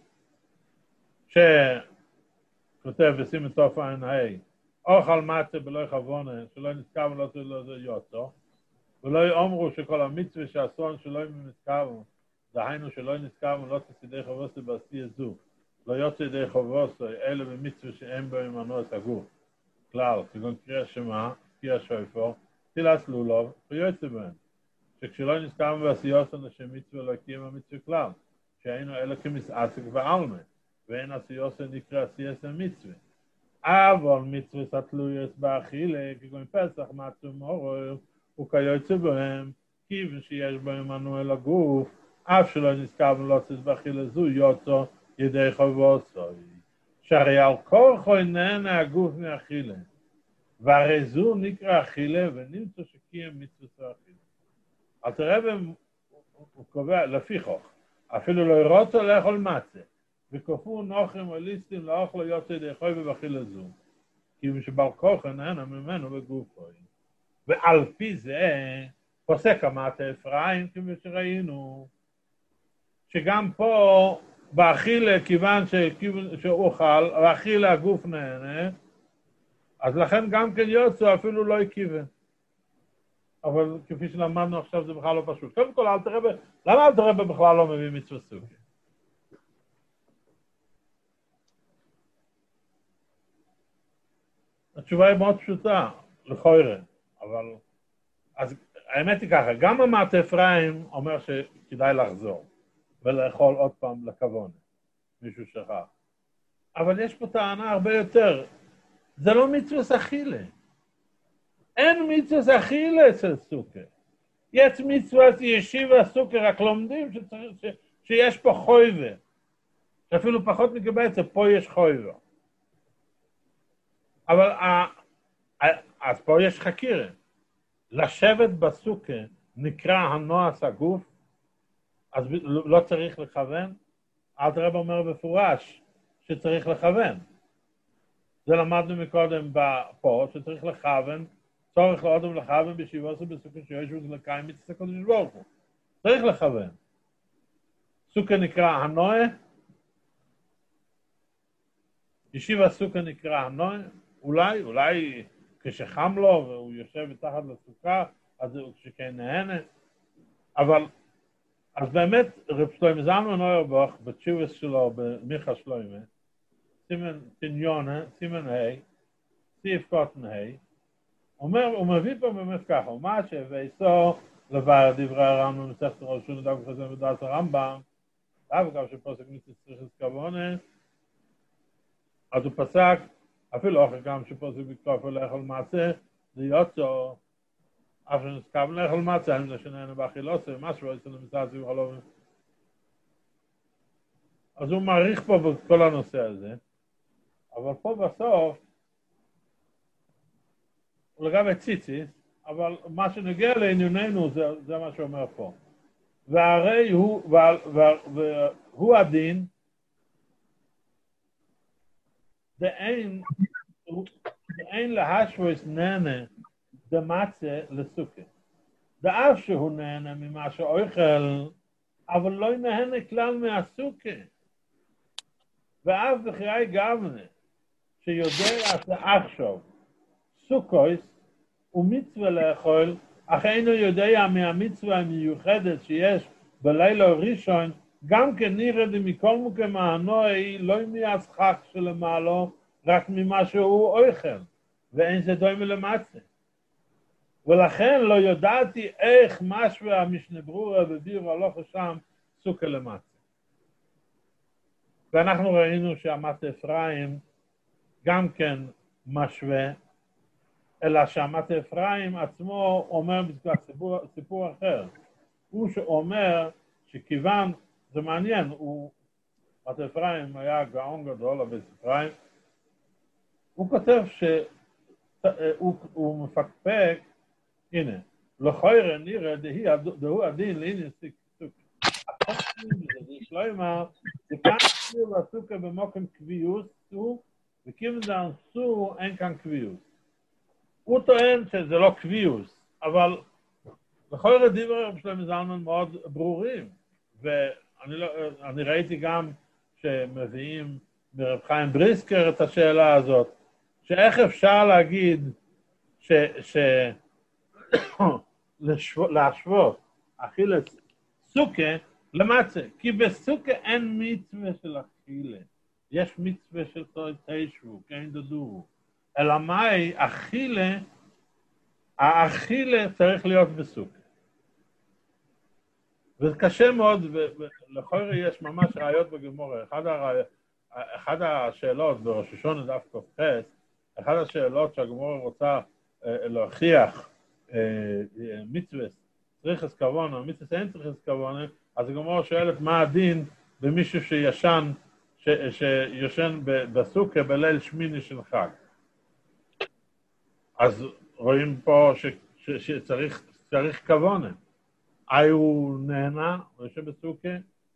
שכותב ושים את תוף עין ה' אוכל מצה בלא כוונה, שלא נזכר ולא תלו זה יוצא, ולא יאמרו שכל המצווה שעשון שלא נזכר, דהיינו שלא נזכר ולא תסידי חובוסי בעשי זו, לא יוצא ידי חובוסי, אלה במצווה שאין בו ימנו את הגוף. כלל, כגון קריאה שמה, קריאה שויפור, תילס לולוב, ויוצא בהם. שכשלא נזכר בעשיות אנשי מצווה לא יקיים המצווה כלל, שהיינו אלה כמסעסק ועלמה, ואין עשיות נקרא עשייס המצווה. אבל מצווה סתלויס באכילה, כגון פסח, מצווה מורר, וכיוצא בהם, כיוון שיש בהם מנוע לגוף, אף שלא נזכר ולא צס באכילה זו, יוצא ידי חובוסי. שהרי על כורחו נהנה הגוף מאכילה, והרי זו נקרא אכילה, ונמצא שקיים מצווה אכילה. אז תראה, הוא קובע, לפי חוך, אפילו לא ירוצו לאכול מצה, וכופו נוחים או ליסטים לאכול יוצא ידי חוי ובאכילה זו, כיוון שבר כורחו נהנה ממנו בגופו. ועל פי זה, פוסק המטה אפרים, כמו שראינו, שגם פה, באכילה, כיוון שאוכל, באכילה הגוף נהנה, אז לכן גם כן יוצא אפילו לא יכיוון. אבל כפי שלמדנו עכשיו זה בכלל לא פשוט. קודם כל, אל תראה, למה אל תראה בכלל לא מביא מצווה סוכר? התשובה היא מאוד פשוטה, לכאורה, אבל אז האמת היא ככה, גם המטה אפרים אומר שכדאי לחזור ולאכול עוד פעם לכוונה, מישהו שכח. אבל יש פה טענה הרבה יותר, זה לא מצווה אכילה. אין מצווה אכילה אצל סוכר. יש מצווה ישיבה סוכר, רק לומדים שצריך, ש, שיש פה חויבה. שאפילו פחות מקבצה, פה יש חויבה. אבל ה, ה, אז פה יש חקירה. לשבת בסוכר נקרא הנועס הגוף, אז לא צריך לכוון. אלתר רבי אומר בפורש שצריך לכוון. זה למדנו מקודם פה, שצריך לכוון, צורך לאודם לכוון בישיבות ובסוכר שיש ולקיים מצווה הקדוש ברוך הוא. צריך לכוון. סוכר נקרא הנועה, ישיבה סוכר נקרא הנועה, אולי, אולי כשחם לו והוא יושב מתחת לסוכה, אז הוא כשכן נהנה. אבל, אז באמת, רב שלמה זלמן אוירבך, בתשובס שלו, במיכה שלמה, סימן תניונה, סימן ה', סעיף קוטן ה', אומר, הוא מביא פה באמת ככה, ומה שהבאסו לבער דברי הרמב"ם, מסכת ראשון לדף חזן ודעת הרמב"ם, דווקא שפוסק מצווה צריך כוונה, אז הוא פסק, אפילו אחר גם שפוסק בכתוב ולאכול מעשה, זה יוצא אף שנזכב לאכול מצה, אם זה שנהנה באכילוסה, משהו, יש לנו מצד סביב חלום. אז הוא מעריך פה בכל הנושא הזה, אבל פה בסוף, לגבי ציציס, אבל מה שנגיע לענייננו זה, זה מה שאומר פה. והרי הוא, וה, וה, והוא הדין, דאין, דאין להשוות נהנה דמצה לסוכה. דאף שהוא נהנה ממה שאוכל, אבל לא נהנה כלל מהסוכה. ואף בחיי גבנה, שיודע שעכשיו סוכויס הוא מצווה לאכול, אך אינו יודע מהמצווה המיוחדת שיש בלילה ראשון, גם כן נראה מכל מוקם הנוי, לא מהשחק שלמעלו, רק ממה שהוא אוכל, ואין זה דומה למצה. ולכן לא ידעתי איך משווה המשנה ברורה בביאור הלוך שם סוכה למצה. ואנחנו ראינו שהמת אפרים גם כן משווה, אלא שהמת אפרים עצמו אומר סיפור, סיפור אחר. הוא שאומר שכיוון, זה מעניין, הוא, מת אפרים היה גאון גדול, אבל אפרים, הוא כותב שהוא הוא מפקפק, הנה, לכוירא נראה דהוא הדין לעניין סוכה. יש לא אמר, זה כאן סיר לסוכה במוקם קביעוס, וכיוון זה אנסו אין כאן קביעוס. הוא טוען שזה לא קביעוס, אבל לכוירא דברי רב שלמה זלמן מאוד ברורים, ואני לא, אני ראיתי גם שמביאים מרב חיים בריסקר את השאלה הזאת, שאיך אפשר להגיד ש... ש להשוות אכילת סוכה למצה, כי בסוכה אין מצווה של אכילה, יש מצווה של תשבו, כן דדורו, אלא מהי אכילה, האכילה צריך להיות בסוכה. וזה קשה מאוד, ולכוירא יש ממש ראיות בגמרא, אחד, הראי... אחד השאלות בראש השונה דף ק"ח, אחד השאלות שהגמרא רוצה להוכיח מצווה צריכת כוונה, מצווה אין צריכת כוונה, אז הגמרא שואלת מה הדין במישהו שישן, ש, שיושן בסוכה בליל שמיני של חג. אז רואים פה ש, ש, שצריך צריך כוונה. אי הוא נהנה, הוא יושב בסוכה.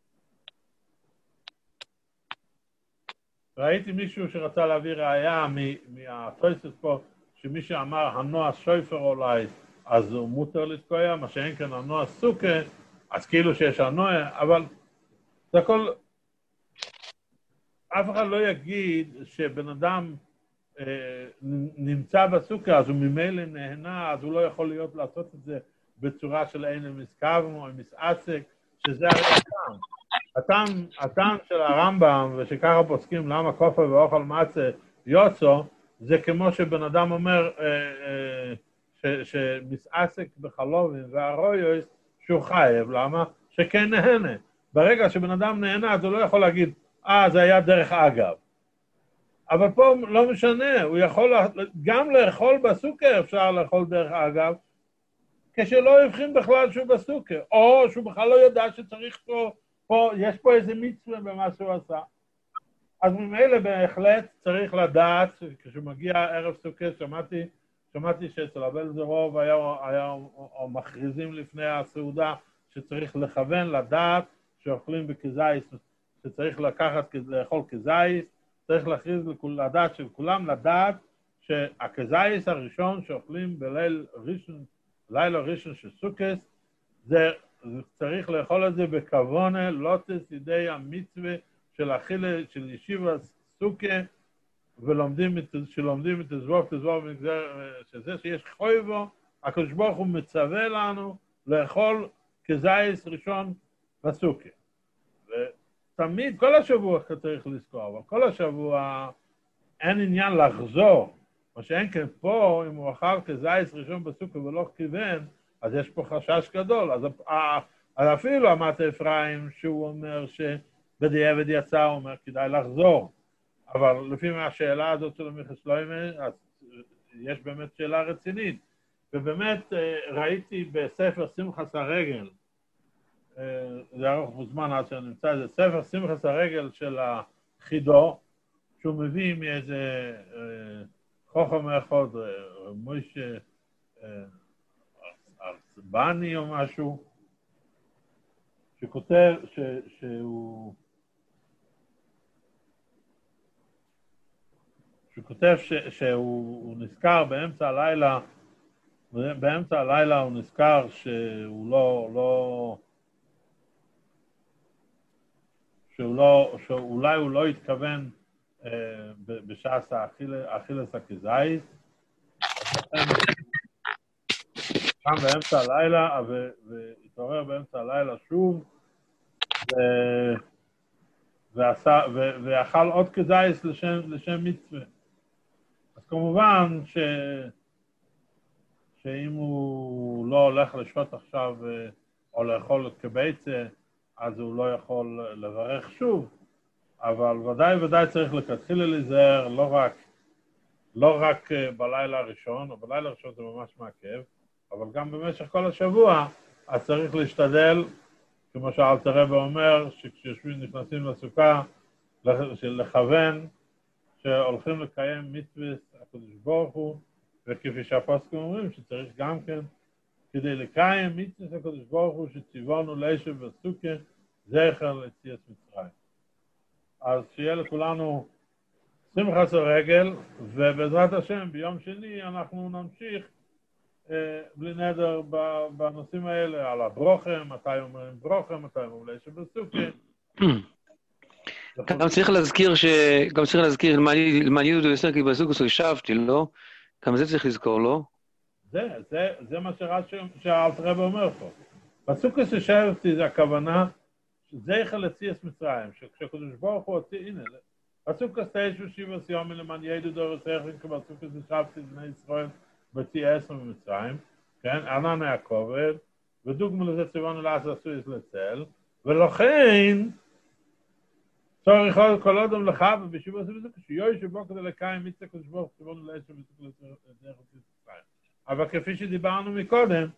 ראיתי מישהו שרצה להביא ראייה מהתוספות פה, שמי שאמר הנוע שויפר אולי, אז הוא מותר לתקוע, מה שאין כאן הנוע סוכה, אז כאילו שיש הנוע, אבל זה הכל, אף אחד לא יגיד שבן אדם אה, נמצא בסוכה, אז הוא ממילא נהנה, אז הוא לא יכול להיות לעשות את זה בצורה של אין מסכבם או מסעסק, שזה הרי הטעם. הטעם, הטעם של הרמב"ם, ושככה פוסקים למה כופר ואוכל מצה יוצא, זה כמו שבן אדם אומר אה, אה, ש, שמסעסק בחלובים והרויוס שהוא חייב, למה? שכן נהנה. ברגע שבן אדם נהנה, אז הוא לא יכול להגיד, אה, זה היה דרך אגב. אבל פה לא משנה, הוא יכול גם לאכול בסוכה, אפשר לאכול דרך אגב, כשלא יבחין בכלל שהוא בסוכה, או שהוא בכלל לא יודע שצריך פה, פה יש פה איזה מצווה במה שהוא עשה. אז ממילא בהחלט צריך לדעת, כשהוא מגיע ערב סוכה, שמעתי, שמעתי שאצל אבל זרוב היה, היה או מכריזים לפני הסעודה, שצריך לכוון לדעת שאוכלים בכזייס, שצריך לקחת, לאכול כזייס, צריך להכריז לדעת של כולם, לדעת שהכזייס הראשון שאוכלים בליל ראשון, לילה ראשון של סוכס, זה צריך לאכול את זה בכוונה, לא תסידי המצווה של אכילה, של ישיבה סוכה, ולומדים, שלומדים את הזבוב, תזבוב, שזה שיש חויבו, הקדוש ברוך הוא מצווה לנו לאכול כזייס ראשון בסוכה. ותמיד, כל השבוע צריך לזכור, אבל כל השבוע אין עניין לחזור, מה שאין כן פה, אם הוא אכל כזייס ראשון בסוכה ולא כיוון, אז יש פה חשש גדול. אז, אז אפילו אמת אפרים, שהוא אומר שבדיעבד יצא, הוא אומר כדאי לחזור. אבל לפי מהשאלה הזאת של מיכה שלוימה, אז יש באמת שאלה רצינית. ובאמת ראיתי בספר שמחת הרגל, זה ארוך בזמן עד שאני נמצא, זה ספר שמחת הרגל של החידו, שהוא מביא מאיזה חוכם אחד, מוישה ארצבני או משהו, שכותב ש, שהוא שכותב ש, שהוא נזכר באמצע הלילה, באמצע הלילה הוא נזכר שהוא לא, לא, שהוא לא, שאולי הוא לא התכוון אה, בשעת האכילס הכזית, קם באמצע הלילה והתעורר באמצע הלילה שוב, ו... ועשה, ו... ואכל עוד כזית לשם, לשם מצווה. אז כמובן ש... שאם הוא לא הולך לשפוט עכשיו או לאכול כביצה, אז הוא לא יכול לברך שוב, אבל ודאי ודאי צריך לכתחילה להיזהר, לא רק, לא רק בלילה הראשון, או בלילה הראשון זה ממש מעכב, אבל גם במשך כל השבוע, אז צריך להשתדל, כמו שאלתר רבי אומר, שכשיושבים נכנסים לסוכה, לכוון, שהולכים לקיים מצוות הקדוש ברוך הוא, וכפי שהפוסקים אומרים שצריך גם כן, כדי לקיים מצוות הקדוש ברוך הוא שציוונו לישב בסוכה, זכר ליציאת מצרים. אז שיהיה לכולנו שמחת הרגל, ובעזרת השם ביום שני אנחנו נמשיך אה, בלי נדר בנושאים האלה, על הברוכה, מתי אומרים ברוכה, מתי אומרים לישב בסוכה. גם צריך להזכיר ש... גם צריך להזכיר למען יהודו יסר כי בסוכוס ישבתי, לא? גם זה צריך לזכור, לא? זה, זה, זה מה שהאלתר רבי אומר פה. בסוכוס ישבתי זה הכוונה זכר ליציאת מצרים, שכשהקדוש ברוך הוא הוציא, הנה, בסוכוס תשע שבע סיומים למען יהודו דור יסר כי בסוכוס ישבתי בני ישראל בצי עשר ממצרים, כן? ענן היה כובד, ודוגמה לזה ציוונו לעשות עשוי לצל, ולכן צורך כל אדם לך ובשיבו עשו בזה כשיוי שבו כדי לקיים מצווה הקדוש ברוך הוא ציוונו לעשר בדרך מצרים. אבל כפי שדיברנו מקודם,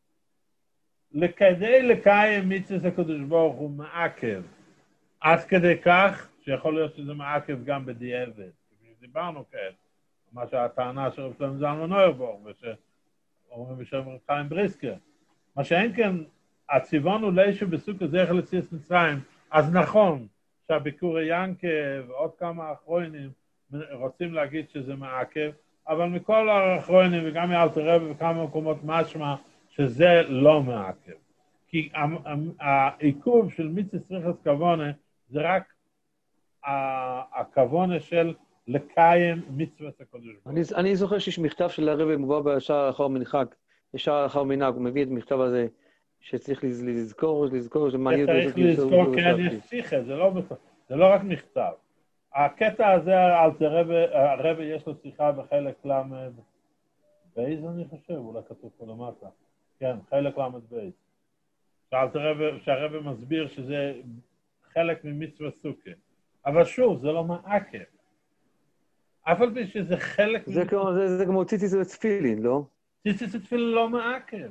כדי לקיים מצווה הקדוש ברוך הוא מעכב, עד כדי כך שיכול להיות שזה מעכב גם בדיעבד. כפי שדיברנו כעת, מה שהטענה של רב שלמה זלמן אוירבוך, ושאומרים בשם רב חיים בריסקר. מה שאין כן, הציוונו לישב בסוכה זכר ליציאת מצרים, אז נכון, שהביקור ינקב ועוד כמה אחרונים רוצים להגיד שזה מעכב, אבל מכל האחרונים וגם מאלתר רבי וכמה מקומות משמע שזה לא מעכב. כי העיכוב של מצוות צריכת כוונה זה רק הכוונה של לקיים מצוות הקדוש ברוך הוא. אני זוכר שיש מכתב של הרבי מובא בשער אחר מנחק, בשער אחר מנהג, הוא מביא את המכתב הזה שצריך לזכור, לזכור, צריך לזכור, כן, יש שיחה, זה לא, זה לא רק מכתב. הקטע הזה, הרבי יש לו שיחה בחלק למד בייז, אני חושב, אולי כתוב פה למטה. כן, חלק למד בייז. שהרבי מסביר שזה חלק ממצוות סוכה. אבל שוב, זה לא מעכב. אף על פי שזה חלק... זה כמו ציציס ותפילין, לא? ציציס ותפילין לא מעכב.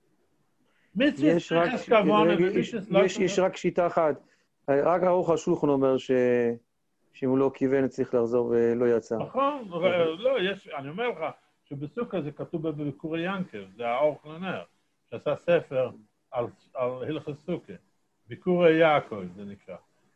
יש רק, יש, יש רק שיטה אחת. רק ערוך השולחן אומר ש... שאם הוא לא כיוון צריך לחזור ולא יצא. נכון, לא, יש, אני אומר לך שבסוכה זה כתוב בביקורי ינקב, זה האור לנר, שעשה ספר על, על הלכות סוכה. ביקורי יעקב זה נקרא.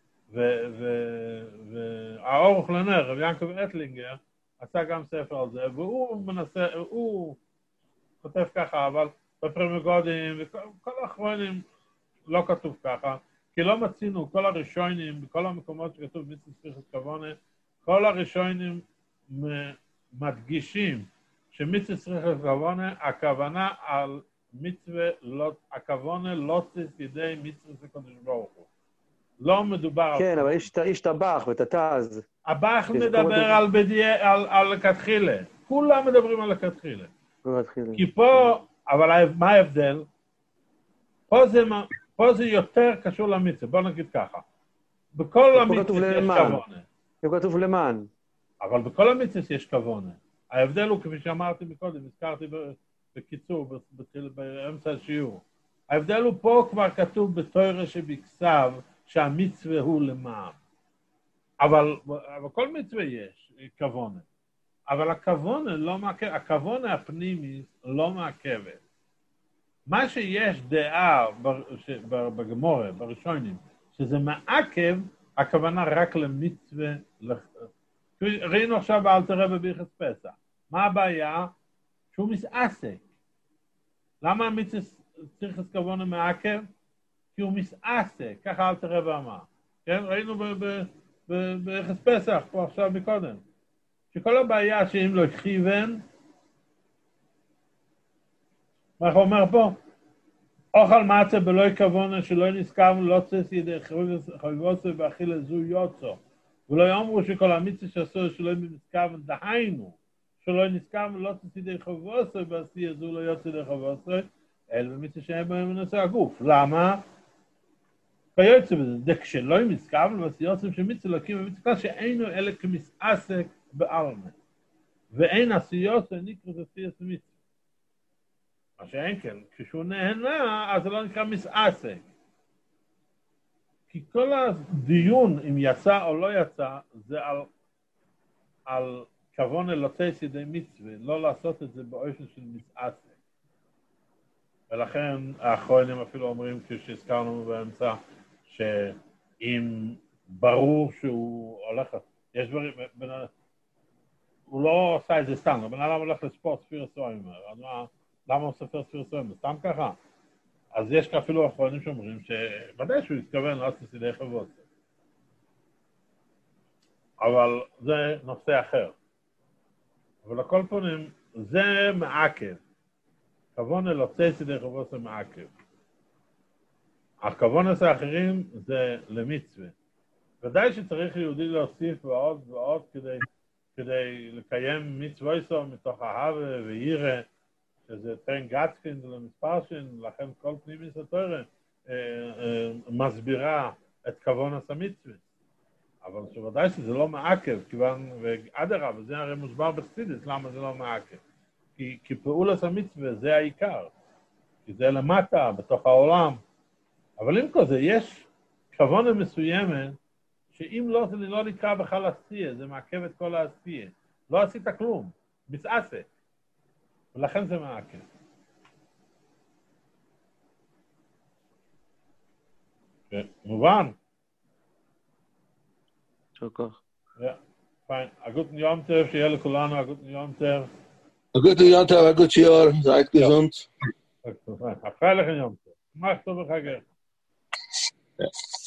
והאור לנר, רב יעקב אטלינגר, עשה גם ספר על זה, והוא מנסה, הוא כותב ככה, אבל בפרמגודים וכל האחרונים לא כתוב ככה, כי לא מצינו כל הראשונים, בכל המקומות שכתוב מצוות צריכת כוונה, כל הראשונים מדגישים שמצוות צריכת כוונה, הכוונה על מצווה, לא, הכוונה לא תפקידי מצוות הקדוש ברוך הוא. לא מדובר... כן, אבל יש את הבח ואת התז. הבח מדבר על בדיע, על, על לכתחילה. כולם מדברים על לכתחילה. כי פה, אבל מה ההבדל? פה זה, פה זה יותר קשור למצווה, בוא נגיד ככה. בכל המצווה יש כוונה. זה כתוב למען. אבל בכל המצווה יש כוונה. ההבדל הוא, כפי שאמרתי מקודם, הזכרתי בקיצור, באמצע השיעור. ההבדל הוא פה כבר כתוב בתורה שבכתב שהמצווה הוא למען. אבל, אבל כל מצווה יש כוונה. אבל הכוונה לא מעכב, הכוונה הפנימית לא מעכבת. מה שיש דעה בגמורה, בראשונים, שזה מעכב, הכוונה רק למצווה. ראינו עכשיו באלתר רבי ביחס פסח. מה הבעיה? שהוא מתעסק. למה המצווה צריך כוונה מעכב? כי הוא מתעסק, ככה אלתר רבי אמר. כן? ראינו ביחס פסח, פה עכשיו מקודם. שכל הבעיה שאם לא הכיוון, מה הוא אומר פה? אוכל מצה בלא כוונה שלא נזכר ולא צס ידי חביבוסו ואכילה זו יוצו. ולא יאמרו שכל המצווה שעשו שלא נזכר דהיינו, שלא נזכר ולא צס ידי חביבוסו ועשייה זו לא יוצא ידי חביבוסו, אלא במצווה שאין בהם מנושא הגוף. למה? כיוצא בזה, זה כשלא נזכר ועשייה יוצא שמצווה להקים במצווה שאינו אלא כמסעסק בעלמה. ואין עשיות נקרא עשיות מצווה. מה שאין כן, כשהוא נהנה, אז זה לא נקרא מסעסק. כי כל הדיון אם יצא או לא יצא, זה על, על כוונה לצאת ידי מצווה, לא לעשות את זה באופן של מסעסק. ולכן האחרונים אפילו אומרים, כשהזכרנו באמצע, שאם ברור שהוא הולך, יש דברים, הוא לא עושה את זה סתם, הבן אדם הולך לספורט ספיר סוימר, אז מה, למה הוא ספר ספיר סוימר? סתם ככה. אז יש אפילו אחרונים שאומרים שבדי שהוא התכוון לעשות ידי חובות. אבל זה נושא אחר. אבל לכל פנים, זה מעכב. כוונה לצאת ידי חובות זה מעכב. הכוונות האחרים זה למצווה. ודאי שצריך יהודי להוסיף ועוד ועוד כדי, כדי לקיים מצווה איסו מתוך אהבה ויראה, שזה תן גצקין, זה למספר שין, לכן כל פנימי סתורה אה, אה, מסבירה את כוונת המצווה. אבל שוודאי שזה לא מעכב, כיוון, ואדרה, וזה הרי מוסבר בחסידות, למה זה לא מעכב. כי, כי פעולת המצווה זה העיקר, כי זה למטה, בתוך העולם. אבל עם כל זה, יש כוונה מסוימת, שאם לא, זה לא נקרא בכלל עשייה, זה מעכב את כל העשייה. לא עשית כלום, מתעסק. ולכן זה מעכב. מובן? שכח. Ja, fein. A guten Jomtev, שיהיה לכולנו, a guten Jomtev. A guten Jomtev, a guten Jahr, seid gesund. A freilichen Jomtev. Mach so, Bechageh. Ja.